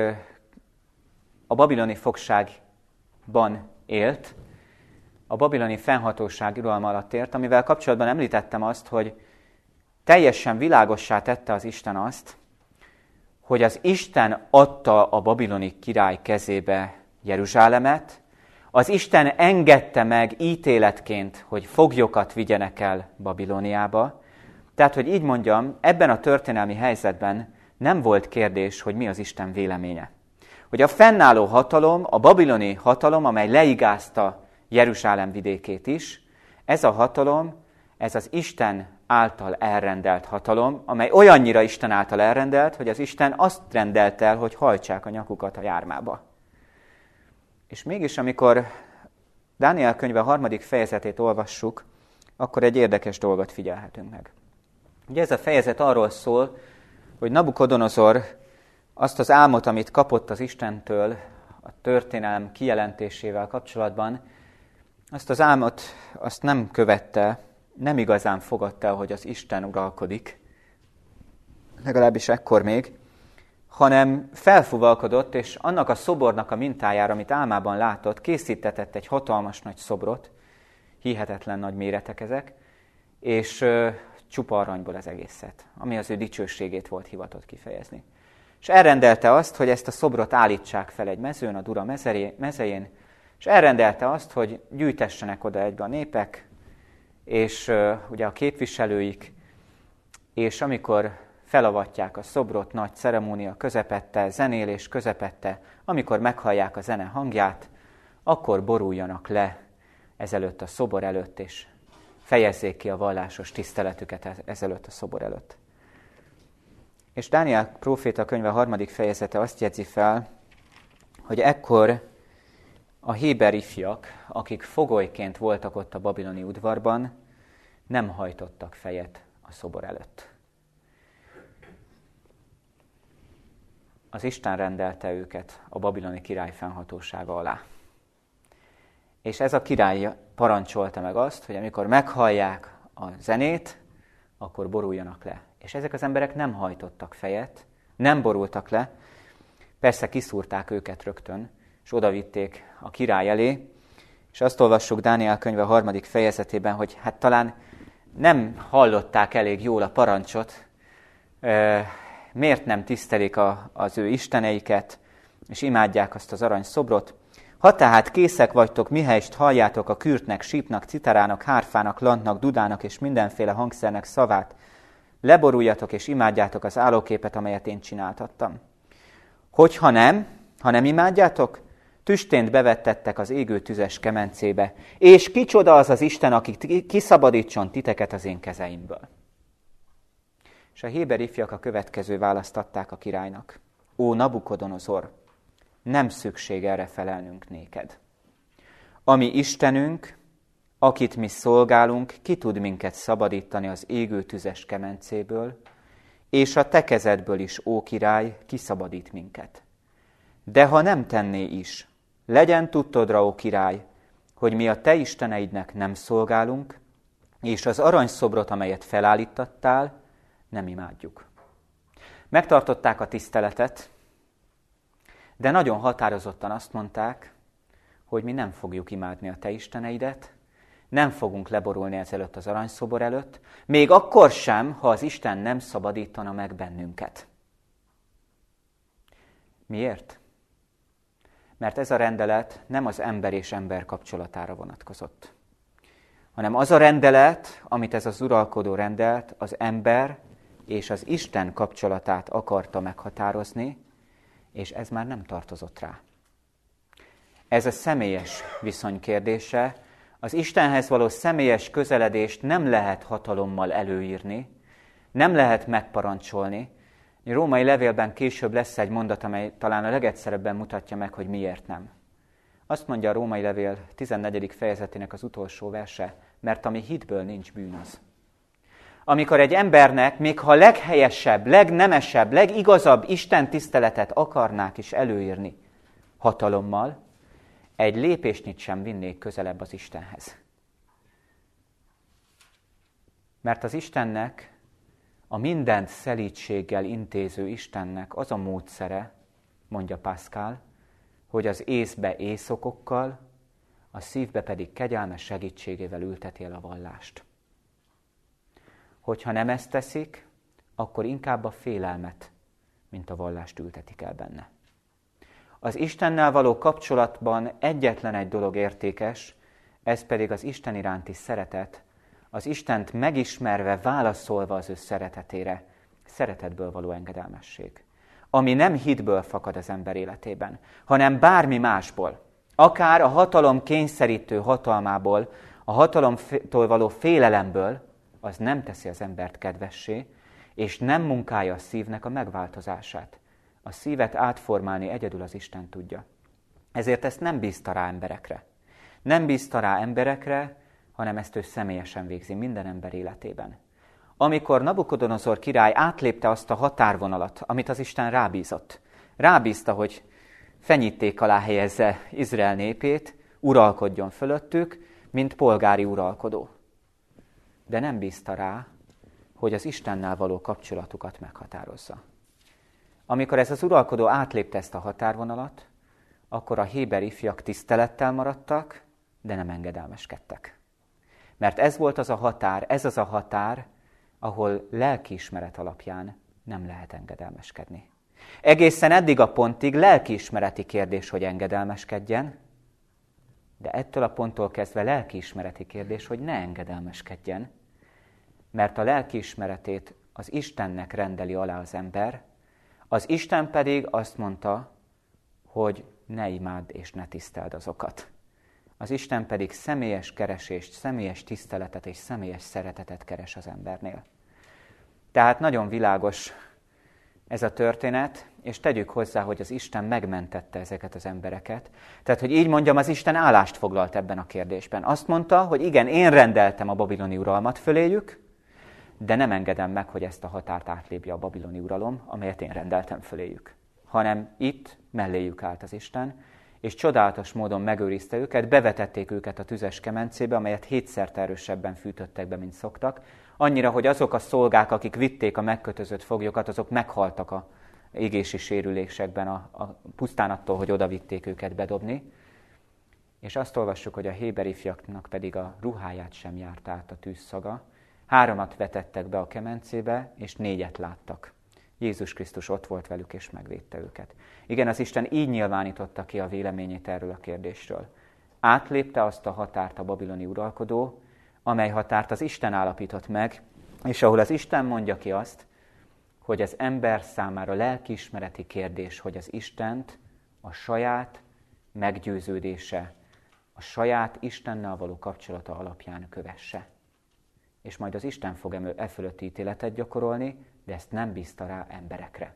a babiloni fogságban élt, a babiloni fennhatóság uralma alatt élt, amivel kapcsolatban említettem azt, hogy teljesen világossá tette az Isten azt, hogy az Isten adta a babiloni király kezébe Jeruzsálemet, az Isten engedte meg ítéletként, hogy foglyokat vigyenek el Babilóniába. Tehát, hogy így mondjam, ebben a történelmi helyzetben nem volt kérdés, hogy mi az Isten véleménye. Hogy a fennálló hatalom, a babiloni hatalom, amely leigázta Jeruzsálem vidékét is, ez a hatalom, ez az Isten által elrendelt hatalom, amely olyannyira Isten által elrendelt, hogy az Isten azt rendelt el, hogy hajtsák a nyakukat a jármába. És mégis, amikor Dániel könyve 3. fejezetét olvassuk, akkor egy érdekes dolgot figyelhetünk meg. Ugye ez a fejezet arról szól, hogy Nabukodonozor azt az álmot, amit kapott az Istentől a történelem kijelentésével kapcsolatban, azt az álmot azt nem követte, nem igazán fogadta el, hogy az Isten uralkodik, legalábbis ekkor még, hanem felfuvalkodott, és annak a szobornak a mintájára, amit álmában látott, készítetett egy hatalmas nagy szobrot, hihetetlen nagy méretek ezek, és csupa aranyból az egészet, ami az ő dicsőségét volt hivatott kifejezni. És elrendelte azt, hogy ezt a szobrot állítsák fel egy mezőn, a Dura mezején, és elrendelte azt, hogy gyűjtessenek oda egybe a népek, és ugye a képviselőik, és amikor felavatják a szobrot, nagy ceremónia közepette, zenélés közepette, amikor meghallják a zene hangját, akkor boruljanak le ezelőtt a szobor előtt, és fejezzék ki a vallásos tiszteletüket ezelőtt a szobor előtt. És Dániel próféta könyve 3. fejezete azt jegyzi fel, hogy ekkor a héber ifjak, akik fogolyként voltak ott a babiloni udvarban, nem hajtottak fejet a szobor előtt. Az Isten rendelte őket a babiloni király fennhatósága alá. És ez a király parancsolta meg azt, hogy amikor meghallják a zenét, akkor boruljanak le. És ezek az emberek nem hajtottak fejet, nem borultak le, persze kiszúrták őket rögtön, és odavitték a király elé, és azt olvassuk Dániel könyve 3. fejezetében, hogy hát talán nem hallották elég jól a parancsot, miért nem tisztelik az ő isteneiket, és imádják azt az arany szobrot. Ha tehát készek vagytok, mihelyest halljátok a kürtnek, sípnak, citarának, hárfának, lantnak, dudának és mindenféle hangszernek szavát, leboruljatok és imádjátok az állóképet, amelyet én csináltattam. Hogyha nem, ha nem imádjátok, tüstént bevettettek az égő tüzes kemencébe, és kicsoda az az Isten, aki kiszabadítson titeket az én kezeimből. És a héber ifjak a következő választ adták a királynak. Ó, Nabukodonozor, nem szükség erre felelnünk néked. A mi Istenünk, akit mi szolgálunk, ki tud minket szabadítani az égő tüzes kemencéből, és a te kezedből is, ó király, kiszabadít minket. De ha nem tenné is, legyen tudtodra, ó király, hogy mi a te isteneidnek nem szolgálunk, és az aranyszobrot, amelyet felállítattál, nem imádjuk. Megtartották a tiszteletet, de nagyon határozottan azt mondták, hogy mi nem fogjuk imádni a te isteneidet, nem fogunk leborulni ezelőtt az aranyszobor előtt, még akkor sem, ha az Isten nem szabadítana meg bennünket. Miért? mert ez a rendelet nem az ember és ember kapcsolatára vonatkozott, hanem az a rendelet, amit ez az uralkodó rendelt, az ember és az Isten kapcsolatát akarta meghatározni, és ez már nem tartozott rá. Ez a személyes viszony kérdése. Az Istenhez való személyes közeledést nem lehet hatalommal előírni, nem lehet megparancsolni. A római levélben később lesz egy mondat, amely talán a legegyszerűbben mutatja meg, hogy miért nem. Azt mondja a római levél 14. fejezetének az utolsó verse, mert ami hitből nincs bűn az. Amikor egy embernek, még ha a leghelyesebb, legnemesebb, legigazabb Isten tiszteletet akarnák is előírni hatalommal, egy lépésnyit sem vinnék közelebb az Istenhez. Mert az Istennek, a mindent szelídséggel intéző Istennek az a módszere, mondja Pascal, hogy az észbe észokokkal, a szívbe pedig kegyelmes segítségével ülteti el a vallást. Hogyha nem ezt teszik, akkor inkább a félelmet, mint a vallást ültetik el benne. Az Istennel való kapcsolatban egyetlen egy dolog értékes, ez pedig az Isten iránti szeretet, az Istent megismerve, válaszolva az ő szeretetére, szeretetből való engedelmesség. Ami nem hitből fakad az ember életében, hanem bármi másból. Akár a hatalom kényszerítő hatalmából, a hatalomtól való félelemből, az nem teszi az embert kedvessé, és nem munkálja a szívnek a megváltozását. A szívet átformálni egyedül az Isten tudja. Ezért ezt nem bízta rá emberekre. Nem bízta rá emberekre, hanem ezt ő személyesen végzi minden ember életében. Amikor Nabukodonozor király átlépte azt a határvonalat, amit az Isten rábízott, rábízta, hogy fenyíték alá helyezze Izrael népét, uralkodjon fölöttük, mint polgári uralkodó. De nem bízta rá, hogy az Istennel való kapcsolatukat meghatározza. Amikor ez az uralkodó átlépte ezt a határvonalat, akkor a héber ifjak tisztelettel maradtak, de nem engedelmeskedtek. Mert ez volt az a határ, ez az a határ, ahol lelkiismeret alapján nem lehet engedelmeskedni. Egészen eddig a pontig lelkiismereti kérdés, hogy engedelmeskedjen, de ettől a ponttól kezdve lelkiismereti kérdés, hogy ne engedelmeskedjen, mert a lelkiismeretét az Istennek rendeli alá az ember, az Isten pedig azt mondta, hogy ne imádd és ne tiszteld azokat. Az Isten pedig személyes keresést, személyes tiszteletet és személyes szeretetet keres az embernél. Tehát nagyon világos ez a történet, és tegyük hozzá, hogy az Isten megmentette ezeket az embereket. Tehát, hogy így mondjam, az Isten állást foglalt ebben a kérdésben. Azt mondta, hogy igen, én rendeltem a babiloni uralmat föléjük, de nem engedem meg, hogy ezt a határt átlépje a babiloni uralom, amelyet én rendeltem föléjük. Hanem itt melléjük állt az Isten, és csodálatos módon megőrizte őket, bevetették őket a tüzes kemencébe, amelyet 7-szer erősebben fűtöttek be, mint szoktak. Annyira, hogy azok a szolgák, akik vitték a megkötözött foglyokat, azok meghaltak a égési sérülésekben, a pusztán attól, hogy oda vitték őket bedobni. És azt olvassuk, hogy a héber ifjaknak pedig a ruháját sem járt át a tűzszaga. 3 vetettek be a kemencébe, és 4 láttak. Jézus Krisztus ott volt velük, és megvédte őket. Igen, az Isten így nyilvánította ki a véleményét erről a kérdésről. Átlépte azt a határt a babiloni uralkodó, amely határt az Isten állapított meg, és ahol az Isten mondja ki azt, hogy az ember számára lelkiismereti kérdés, hogy az Istent a saját meggyőződése, a saját Istennel való kapcsolata alapján kövesse. És majd az Isten fog fölötti ítéletet gyakorolni, de ezt nem bízta rá emberekre.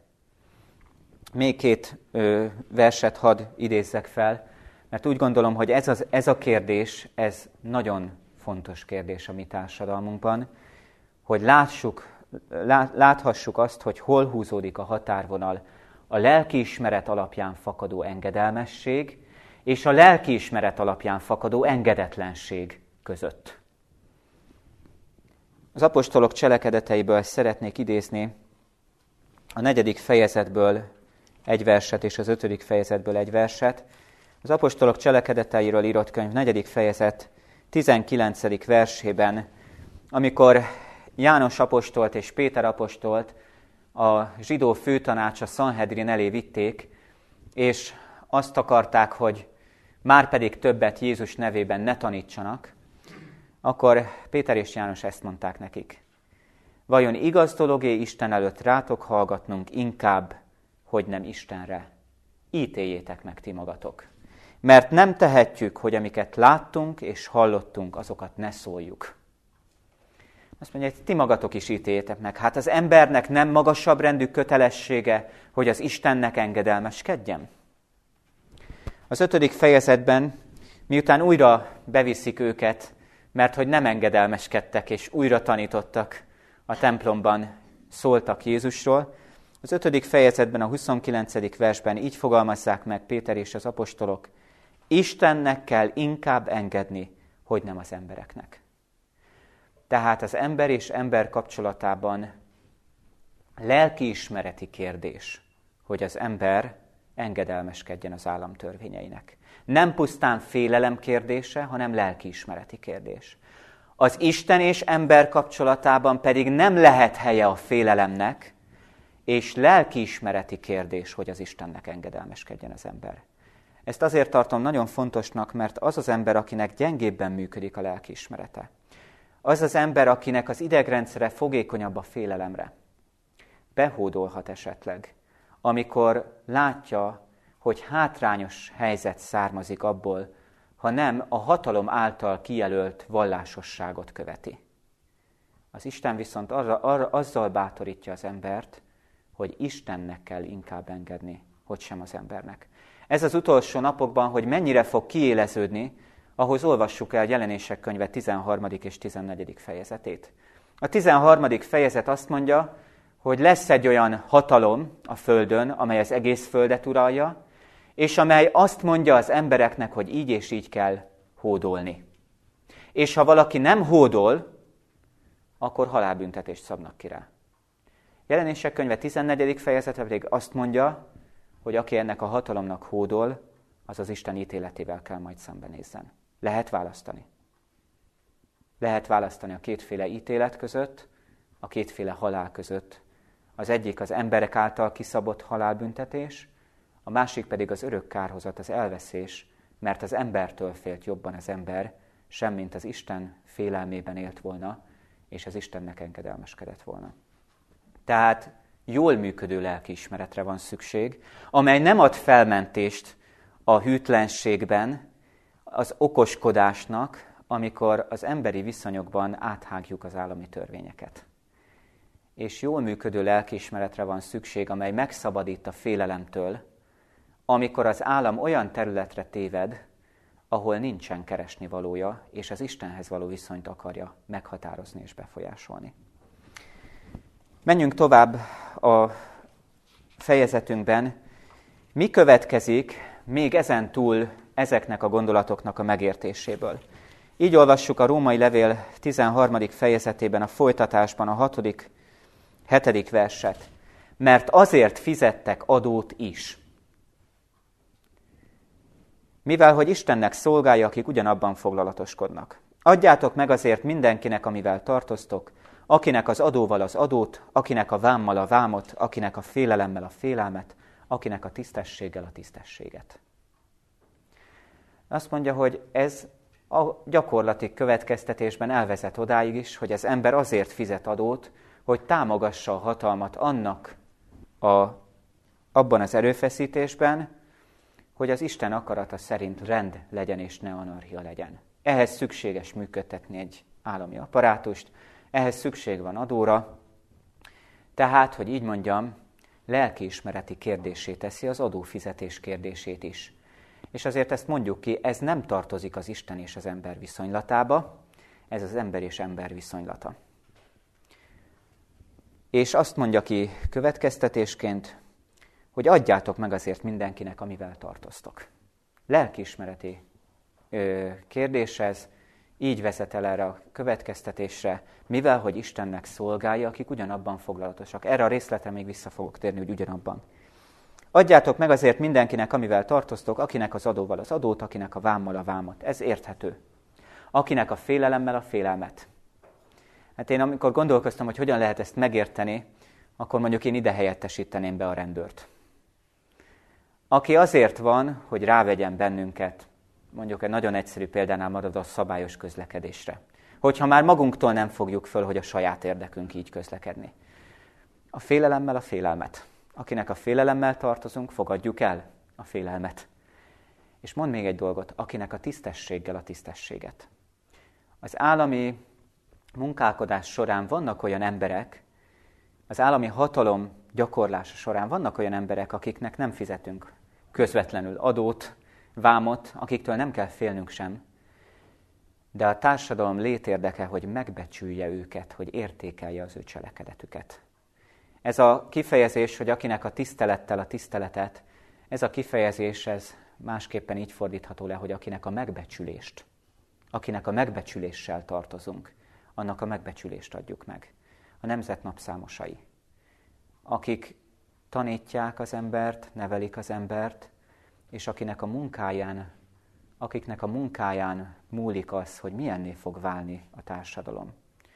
Még 2 verset hadd idézzek fel, mert úgy gondolom, hogy ez a kérdés, ez nagyon fontos kérdés a mi társadalmunkban, hogy láthassuk azt, hogy hol húzódik a határvonal a lelkiismeret alapján fakadó engedelmesség és a lelkiismeret alapján fakadó engedetlenség között. Az apostolok cselekedeteiből szeretnék idézni a 4. fejezetből egy verset és az 5. fejezetből egy verset. Az apostolok cselekedeteiről írott könyv 4. fejezet 19. versében, amikor János apostolt és Péter apostolt a zsidó főtanács a Szanhedrin elé vitték, és azt akarták, hogy márpedig többet Jézus nevében ne tanítsanak, akkor Péter és János ezt mondták nekik. Vajon igaz dolog-e Isten előtt rátok hallgatnunk inkább, hogy nem Istenre? Ítéljétek meg ti magatok. Mert nem tehetjük, hogy amiket láttunk és hallottunk, azokat ne szóljuk. Azt mondja, hogy ti magatok is ítéljétek meg. Hát az embernek nem magasabb rendű kötelessége, hogy az Istennek engedelmeskedjen? Az 5. fejezetben, miután újra beviszik őket, mert hogy nem engedelmeskedtek és újra tanítottak, a templomban szóltak Jézusról, az 5. fejezetben, a 29. versben így fogalmazzák meg Péter és az apostolok: Istennek kell inkább engedni, hogy nem az embereknek. Tehát az ember és ember kapcsolatában lelkiismereti kérdés, hogy az ember engedelmeskedjen az állam törvényeinek. Nem pusztán félelem kérdése, hanem lelkiismereti kérdés. Az Isten és ember kapcsolatában pedig nem lehet helye a félelemnek, és lelkiismereti kérdés, hogy az Istennek engedelmeskedjen az ember. Ezt azért tartom nagyon fontosnak, mert az az ember, akinek gyengébben működik a lelkiismerete, az az ember, akinek az idegrendszere fogékonyabb a félelemre, behódolhat esetleg, amikor látja, hogy hátrányos helyzet származik abból, ha nem a hatalom által kijelölt vallásosságot követi. Az Isten viszont azzal bátorítja az embert, hogy Istennek kell inkább engedni, hogy sem az embernek. Ez az utolsó napokban, hogy mennyire fog kiéleződni, ahhoz olvassuk el Jelenések könyve 13. és 14. fejezetét. A 13. fejezet azt mondja, hogy lesz egy olyan hatalom a földön, amely az egész földet uralja, és amely azt mondja az embereknek, hogy így és így kell hódolni. És ha valaki nem hódol, akkor halálbüntetést szabnak ki rá. Jelenések könyve 14. fejezete pedig azt mondja, hogy aki ennek a hatalomnak hódol, az az Isten ítéletével kell majd szembenézzen. Lehet választani. Lehet választani a kétféle ítélet között, a kétféle halál között. Az egyik az emberek által kiszabott halálbüntetés, a másik pedig az örök kárhozat, az elveszés, mert az embertől félt jobban az ember, semmint az Isten félelmében élt volna, és az Istennek engedelmeskedett volna. Tehát jól működő lelkiismeretre van szükség, amely nem ad felmentést a hűtlenségben, az okoskodásnak, amikor az emberi viszonyokban áthágjuk az állami törvényeket. És jól működő lelkiismeretre van szükség, amely megszabadít a félelemtől, amikor az állam olyan területre téved, ahol nincsen keresnivalója, és az Istenhez való viszonyt akarja meghatározni és befolyásolni. Menjünk tovább a fejezetünkben. Mi következik még ezen túl ezeknek a gondolatoknak a megértéséből? Így olvassuk a Római levél 13. fejezetében, a folytatásban a 6.-7. verset. Mert azért fizettek adót is. Mivel, hogy Istennek szolgálja, akik ugyanabban foglalatoskodnak. Adjátok meg azért mindenkinek, amivel tartoztok, akinek az adóval az adót, akinek a vámmal a vámot, akinek a félelemmel a félelmet, akinek a tisztességgel a tisztességet. Azt mondja, hogy ez a gyakorlati következtetésben elvezet odáig is, hogy az ember azért fizet adót, hogy támogassa a hatalmat abban az erőfeszítésben, hogy az Isten akarata szerint rend legyen és ne anarchia legyen. Ehhez szükséges működtetni egy állami apparátust, ehhez szükség van adóra, tehát, hogy így mondjam, lelkiismereti kérdéssé teszi az adófizetés kérdését is. És azért ezt mondjuk ki, ez nem tartozik az Isten és az ember viszonylatába, ez az ember és ember viszonylata. És azt mondja ki következtetésként, hogy adjátok meg azért mindenkinek, amivel tartoztok. Lelkiismereti kérdés ez, így vezet el erre a következtetésre, mivel, hogy Istennek szolgálja, akik ugyanabban foglalatosak. Erre a részletre még vissza fogok térni, hogy ugyanabban. Adjátok meg azért mindenkinek, amivel tartoztok, akinek az adóval az adót, akinek a vámmal a vámot. Ez érthető. Akinek a félelemmel a félelmet. Hát én amikor gondolkoztam, hogy hogyan lehet ezt megérteni, akkor mondjuk én ide helyettesíteném be a rendőrt. aki azért van, hogy rávegyen bennünket, mondjuk egy nagyon egyszerű példánál maradva a szabályos közlekedésre. Hogyha már magunktól nem fogjuk föl, hogy a saját érdekünk így közlekedni. A félelemmel a félelmet. Akinek a félelemmel tartozunk, fogadjuk el a félelmet. És mond még egy dolgot, akinek a tisztességgel a tisztességet. Az állami munkálkodás során vannak olyan emberek, az állami hatalom gyakorlása során vannak olyan emberek, akiknek nem fizetünk közvetlenül adót, vámot, akiktől nem kell félnünk sem, de a társadalom létérdeke, hogy megbecsülje őket, hogy értékelje az ő cselekedetüket. Ez a kifejezés, hogy akinek a tisztelettel a tiszteletet, ez a kifejezés, ez másképpen így fordítható le, hogy akinek a megbecsülést, akinek a megbecsüléssel tartozunk, annak a megbecsülést adjuk meg. A nemzet napszámosai, akik tanítják az embert, nevelik az embert, és akiknek a munkáján múlik az, hogy milyenné fog válni a társadalom.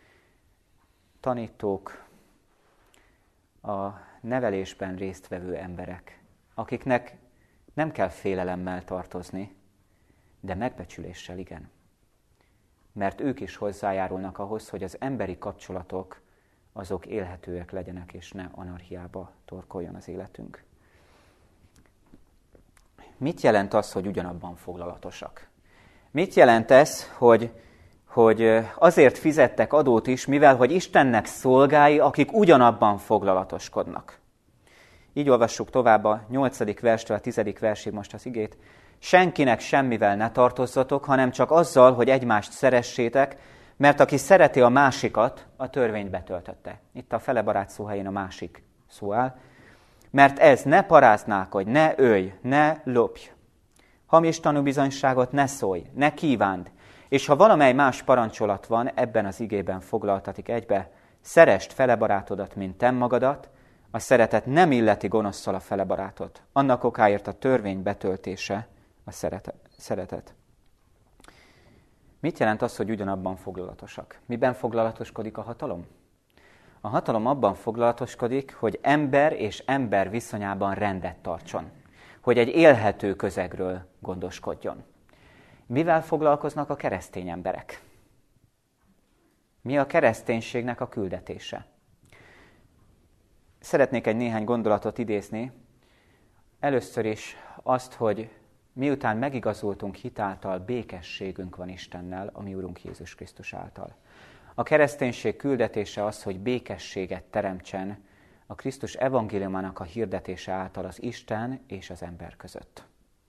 Tanítók, a nevelésben résztvevő emberek, akiknek nem kell félelemmel tartozni, de megbecsüléssel igen. Mert ők is hozzájárulnak ahhoz, hogy az emberi kapcsolatok azok élhetőek legyenek, és ne anarchiába torkoljon az életünk. Mit jelent az, hogy ugyanabban foglalatosak? Mit jelent ez, hogy azért fizettek adót is, mivel hogy Istennek szolgái, akik ugyanabban foglalatoskodnak? Így olvassuk tovább a 8. verstől a 10. versig most az igét. Senkinek semmivel ne tartozzatok, hanem csak azzal, hogy egymást szeressétek, mert aki szereti a másikat, a törvényt betöltötte. Itt a felebarát szó helyén a másik szó áll. Mert ez ne paráználkodj, ne ölj, ne lopj. Hamis tanúbizonyságot ne szólj, ne kívánd. És ha valamely más parancsolat van, ebben az igében foglaltatik egybe, szeresd felebarátodat, mint te magadat, a szeretet nem illeti gonoszszal a felebarátot. Annak okáért a törvény betöltése a szeretet. Mit jelent az, hogy ugyanabban foglalatosak? Miben foglalatoskodik a hatalom? A hatalom abban foglalatoskodik, hogy ember és ember viszonyában rendet tartson. Hogy egy élhető közegről gondoskodjon. Mivel foglalkoznak a keresztény emberek? Mi a kereszténységnek a küldetése? Szeretnék egy néhány gondolatot idézni. Először is azt, hogy miután megigazultunk hitáltal, békességünk van Istennel, a mi Urunk Jézus Krisztus által. A kereszténység küldetése az, hogy békességet teremtsen a Krisztus evangéliumának a hirdetése által az Isten és az ember között.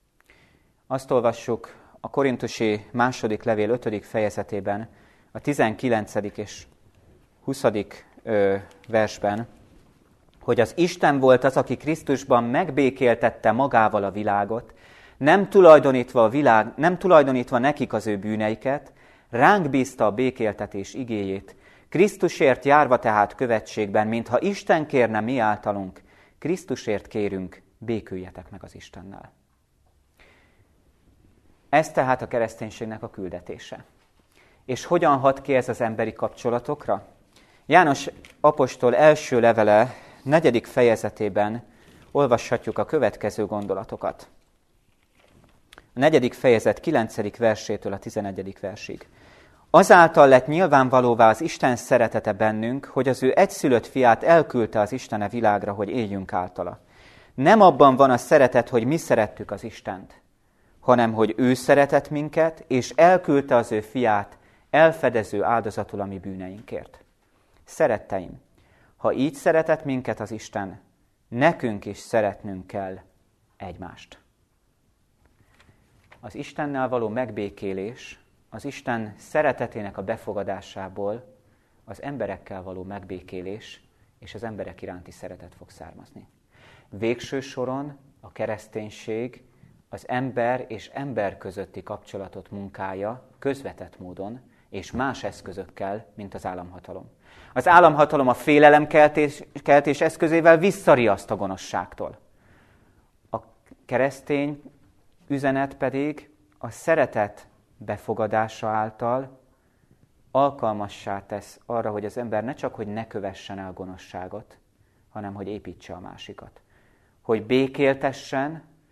Azt olvassuk a korintusi második levél 5. fejezetében, a 19. és 20. versben, hogy az Isten volt az, aki Krisztusban megbékéltette magával a világot, nem tulajdonítva nekik az ő bűneiket, ránk bízta a békéltetés igéjét, Krisztusért járva tehát követségben, mintha Isten kérne mi általunk, Krisztusért kérünk, béküljetek meg az Istennel. Ez tehát a kereszténységnek a küldetése. És hogyan hat ki ez az emberi kapcsolatokra? János apostol első levele 4. fejezetében olvashatjuk a következő gondolatokat. A 4. fejezet 9. versétől a 11. versig. Azáltal lett nyilvánvalóvá az Isten szeretete bennünk, hogy az ő egyszülött fiát elküldte az Istene világra, hogy éljünk általa. Nem abban van a szeretet, hogy mi szerettük az Istent, hanem hogy ő szeretett minket, és elküldte az ő fiát elfedező áldozatul a mi bűneinkért. Szeretteim, ha így szeretett minket az Isten, nekünk is szeretnünk kell egymást. Az Istennel való megbékélés, az Isten szeretetének a befogadásából az emberekkel való megbékélés és az emberek iránti szeretet fog származni. Végső soron a kereszténység az ember és ember közötti kapcsolatot munkálja közvetett módon és más eszközökkel, mint az államhatalom. Az államhatalom a félelemkeltés eszközével visszariaszt a gonoszságtól. A keresztény üzenet pedig a szeretet befogadása által alkalmassá tesz arra, hogy az ember ne csak, hogy ne kövessen el gonoszságot, hanem hogy építse a másikat. Hogy békéltessen,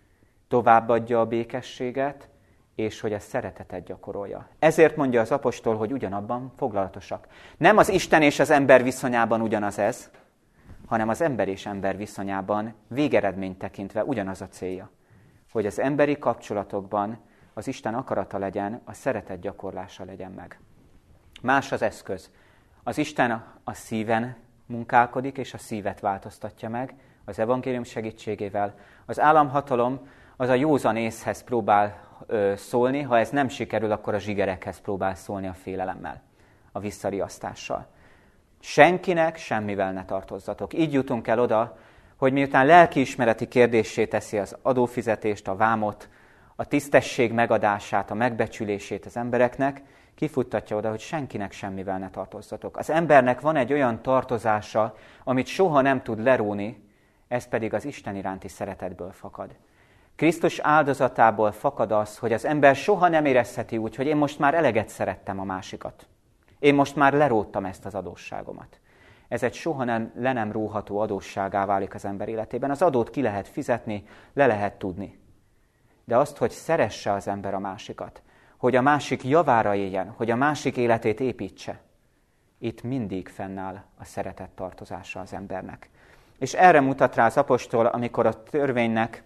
továbbadja a békességet, és hogy a szeretetet gyakorolja. Ezért mondja az apostol, hogy ugyanabban foglalatosak. Nem az Isten és az ember viszonyában ugyanaz ez, hanem az ember és ember viszonyában végeredményt tekintve ugyanaz a célja. Hogy az emberi kapcsolatokban az Isten akarata legyen, a szeretet gyakorlása legyen meg. Más az eszköz. Az Isten a szíven munkálkodik, és a szívet változtatja meg az evangélium segítségével. Az államhatalom az a józan észhez próbál szólni, ha ez nem sikerül, akkor a zsigerekhez próbál szólni a félelemmel, a visszariasztással. Senkinek semmivel ne tartozzatok. Így jutunk el oda, hogy miután lelkiismereti kérdéssé teszi az adófizetést, a vámot, a tisztesség megadását, a megbecsülését az embereknek, kifuttatja oda, hogy senkinek semmivel ne tartozzatok. Az embernek van egy olyan tartozása, amit soha nem tud leróni, ez pedig az Isten iránti szeretetből fakad. Krisztus áldozatából fakad az, hogy az ember soha nem érezheti úgy, hogy én most már eleget szerettem a másikat. Én most már leróttam ezt az adósságomat. Ez egy soha le nem róható adósságá válik az ember életében. Az adót ki lehet fizetni, le lehet tudni. De azt, hogy szeresse az ember a másikat, hogy a másik javára éljen, hogy a másik életét építse, itt mindig fennáll a szeretet tartozása az embernek. És erre mutat rá az apostol, amikor a törvénynek,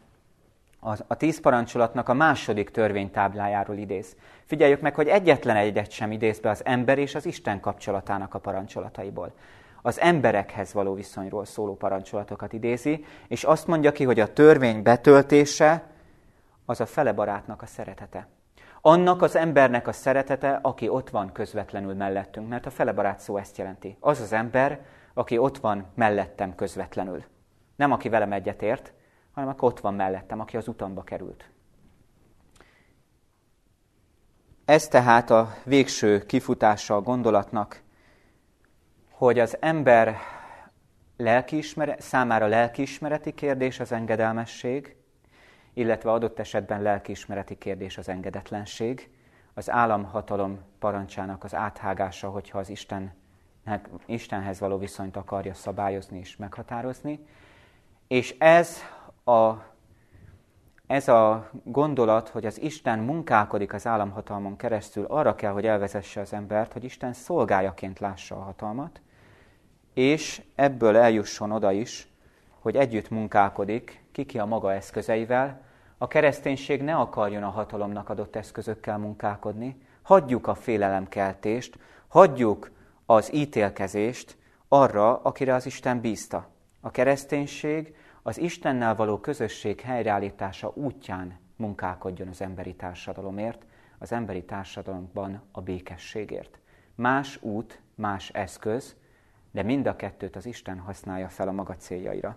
a 10 parancsolatnak a második törvénytáblájáról idéz. Figyeljük meg, hogy egyetlen egyet sem idéz be az ember és az Isten kapcsolatának a parancsolataiból. Az emberekhez való viszonyról szóló parancsolatokat idézi, és azt mondja ki, hogy a törvény betöltése az a fele barátnak a szeretete. Annak az embernek a szeretete, aki ott van közvetlenül mellettünk, mert a fele barát szó ezt jelenti. Az az ember, aki ott van mellettem közvetlenül. Nem aki velem egyetért, hanem aki ott van mellettem, aki az utamba került. Ez tehát a végső kifutása a gondolatnak, hogy az ember számára lelkiismereti kérdés az engedelmesség, illetve adott esetben lelkiismereti kérdés az engedetlenség, az államhatalom parancsának az áthágása, hogyha az Istenhez való viszonyt akarja szabályozni és meghatározni. És ez a gondolat, hogy az Isten munkálkodik az államhatalmon keresztül, arra kell, hogy elvezesse az embert, hogy Isten szolgájaként lássa a hatalmat, és ebből eljusson oda is, hogy együtt munkálkodik, ki a maga eszközeivel. A kereszténység ne akarjon a hatalomnak adott eszközökkel munkálkodni, hagyjuk a félelemkeltést, hagyjuk az ítélkezést arra, akire az Isten bízta. A kereszténység az Istennel való közösség helyreállítása útján munkálkodjon az emberi társadalomért, az emberi társadalomban a békességért. Más út, más eszköz, de mind a kettőt az Isten használja fel a maga céljaira.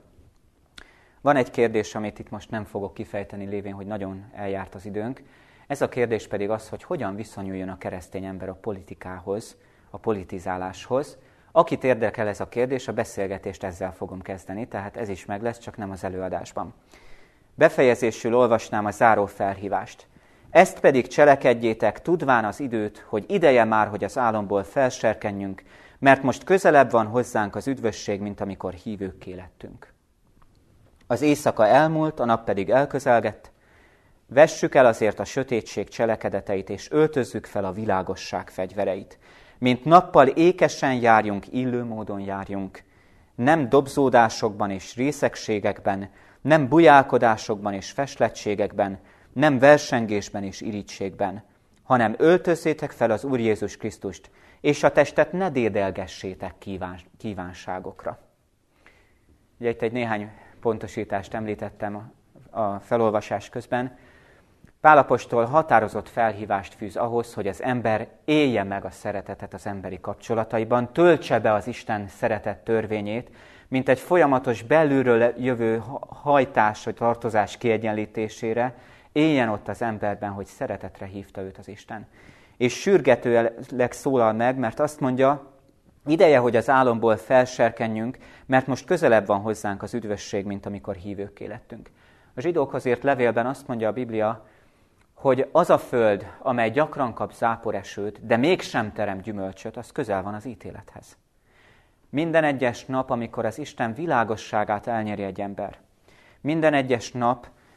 Van egy kérdés, amit itt most nem fogok kifejteni, lévén, hogy nagyon eljárt az időnk. Ez a kérdés pedig az, hogy hogyan viszonyuljon a keresztény ember a politikához, a politizáláshoz. Akit érdekel ez a kérdés, a beszélgetést ezzel fogom kezdeni, tehát ez is meg lesz, csak nem az előadásban. Befejezésül olvasnám a záró felhívást. Ezt pedig cselekedjétek, tudván az időt, hogy ideje már, hogy az álomból felserkenjünk, mert most közelebb van hozzánk az üdvösség, mint amikor hívőkké lettünk. Az éjszaka elmúlt, a nap pedig elközelgett. Vessük el azért a sötétség cselekedeteit, és öltözzük fel a világosság fegyvereit. Mint nappal ékesen járjunk, illő módon járjunk. Nem dobzódásokban és részegségekben, nem bujálkodásokban és feslettségekben, nem versengésben és irítségben, hanem öltözzétek fel az Úr Jézus Krisztust, és a testet ne dédelgessétek kívánságokra. Ugye itt egy néhány pontosítást említettem a felolvasás közben. Pál apostol határozott felhívást fűz ahhoz, hogy az ember élje meg a szeretetet az emberi kapcsolataiban, töltse be az Isten szeretet törvényét, mint egy folyamatos belülről jövő hajtás vagy tartozás kiegyenlítésére, éljen ott az emberben, hogy szeretetre hívta őt az Isten. És sürgetőleg szólal meg, mert azt mondja, ideje, hogy az álomból felserkenjünk, mert most közelebb van hozzánk az üdvösség, mint amikor hívőkké lettünk. A zsidókhoz írt levélben azt mondja a Biblia, hogy az a föld, amely gyakran kap záporesőt, de mégsem terem gyümölcsöt, az közel van az ítélethez. Minden egyes nap, amikor az Isten világosságát elnyeri egy ember, minden egyes nap,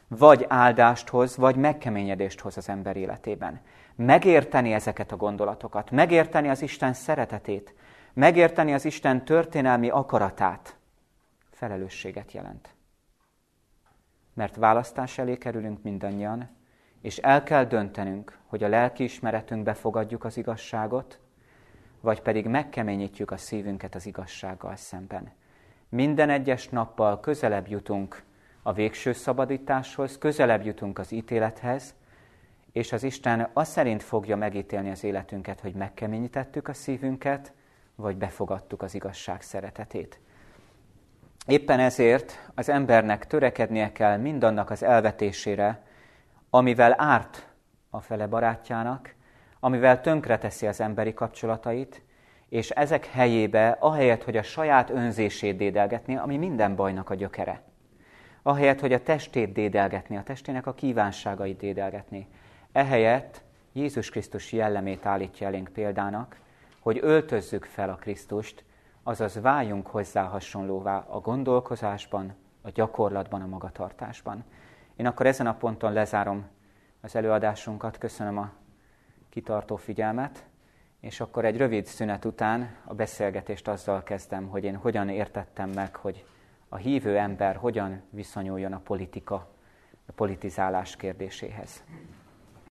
vagy áldást hoz, vagy megkeményedést hoz az ember életében. Megérteni ezeket a gondolatokat, megérteni az Isten szeretetét, megérteni az Isten történelmi akaratát, felelősséget jelent. Mert választás elé kerülünk mindannyian, és el kell döntenünk, hogy a lelkiismeretünkbe fogadjuk az igazságot, vagy pedig megkeményítjük a szívünket az igazsággal szemben. Minden egyes nappal közelebb jutunk a végső szabadításhoz, közelebb jutunk az ítélethez, és az Isten azt szerint fogja megítélni az életünket, hogy megkeményítettük a szívünket, vagy befogadtuk az igazság szeretetét. Éppen ezért az embernek törekednie kell mindannak az elvetésére, amivel árt a fele barátjának, amivel tönkreteszi az emberi kapcsolatait, és ezek helyébe, ahelyett, hogy a saját önzését dédelgetni, ami minden bajnak a gyökere, ahelyett, hogy a testét dédelgetni, a testének a kívánságait dédelgetni, ehelyett Jézus Krisztus jellemét állítja elénk példának, hogy öltözzük fel a Krisztust, azaz váljunk hozzá hasonlóvá a gondolkozásban, a gyakorlatban, a magatartásban. Én akkor ezen a ponton lezárom az előadásunkat, köszönöm a kitartó figyelmet, és akkor egy rövid szünet után a beszélgetést azzal kezdem, hogy én hogyan értettem meg, hogy a hívő ember hogyan viszonyuljon a politizálás kérdéséhez.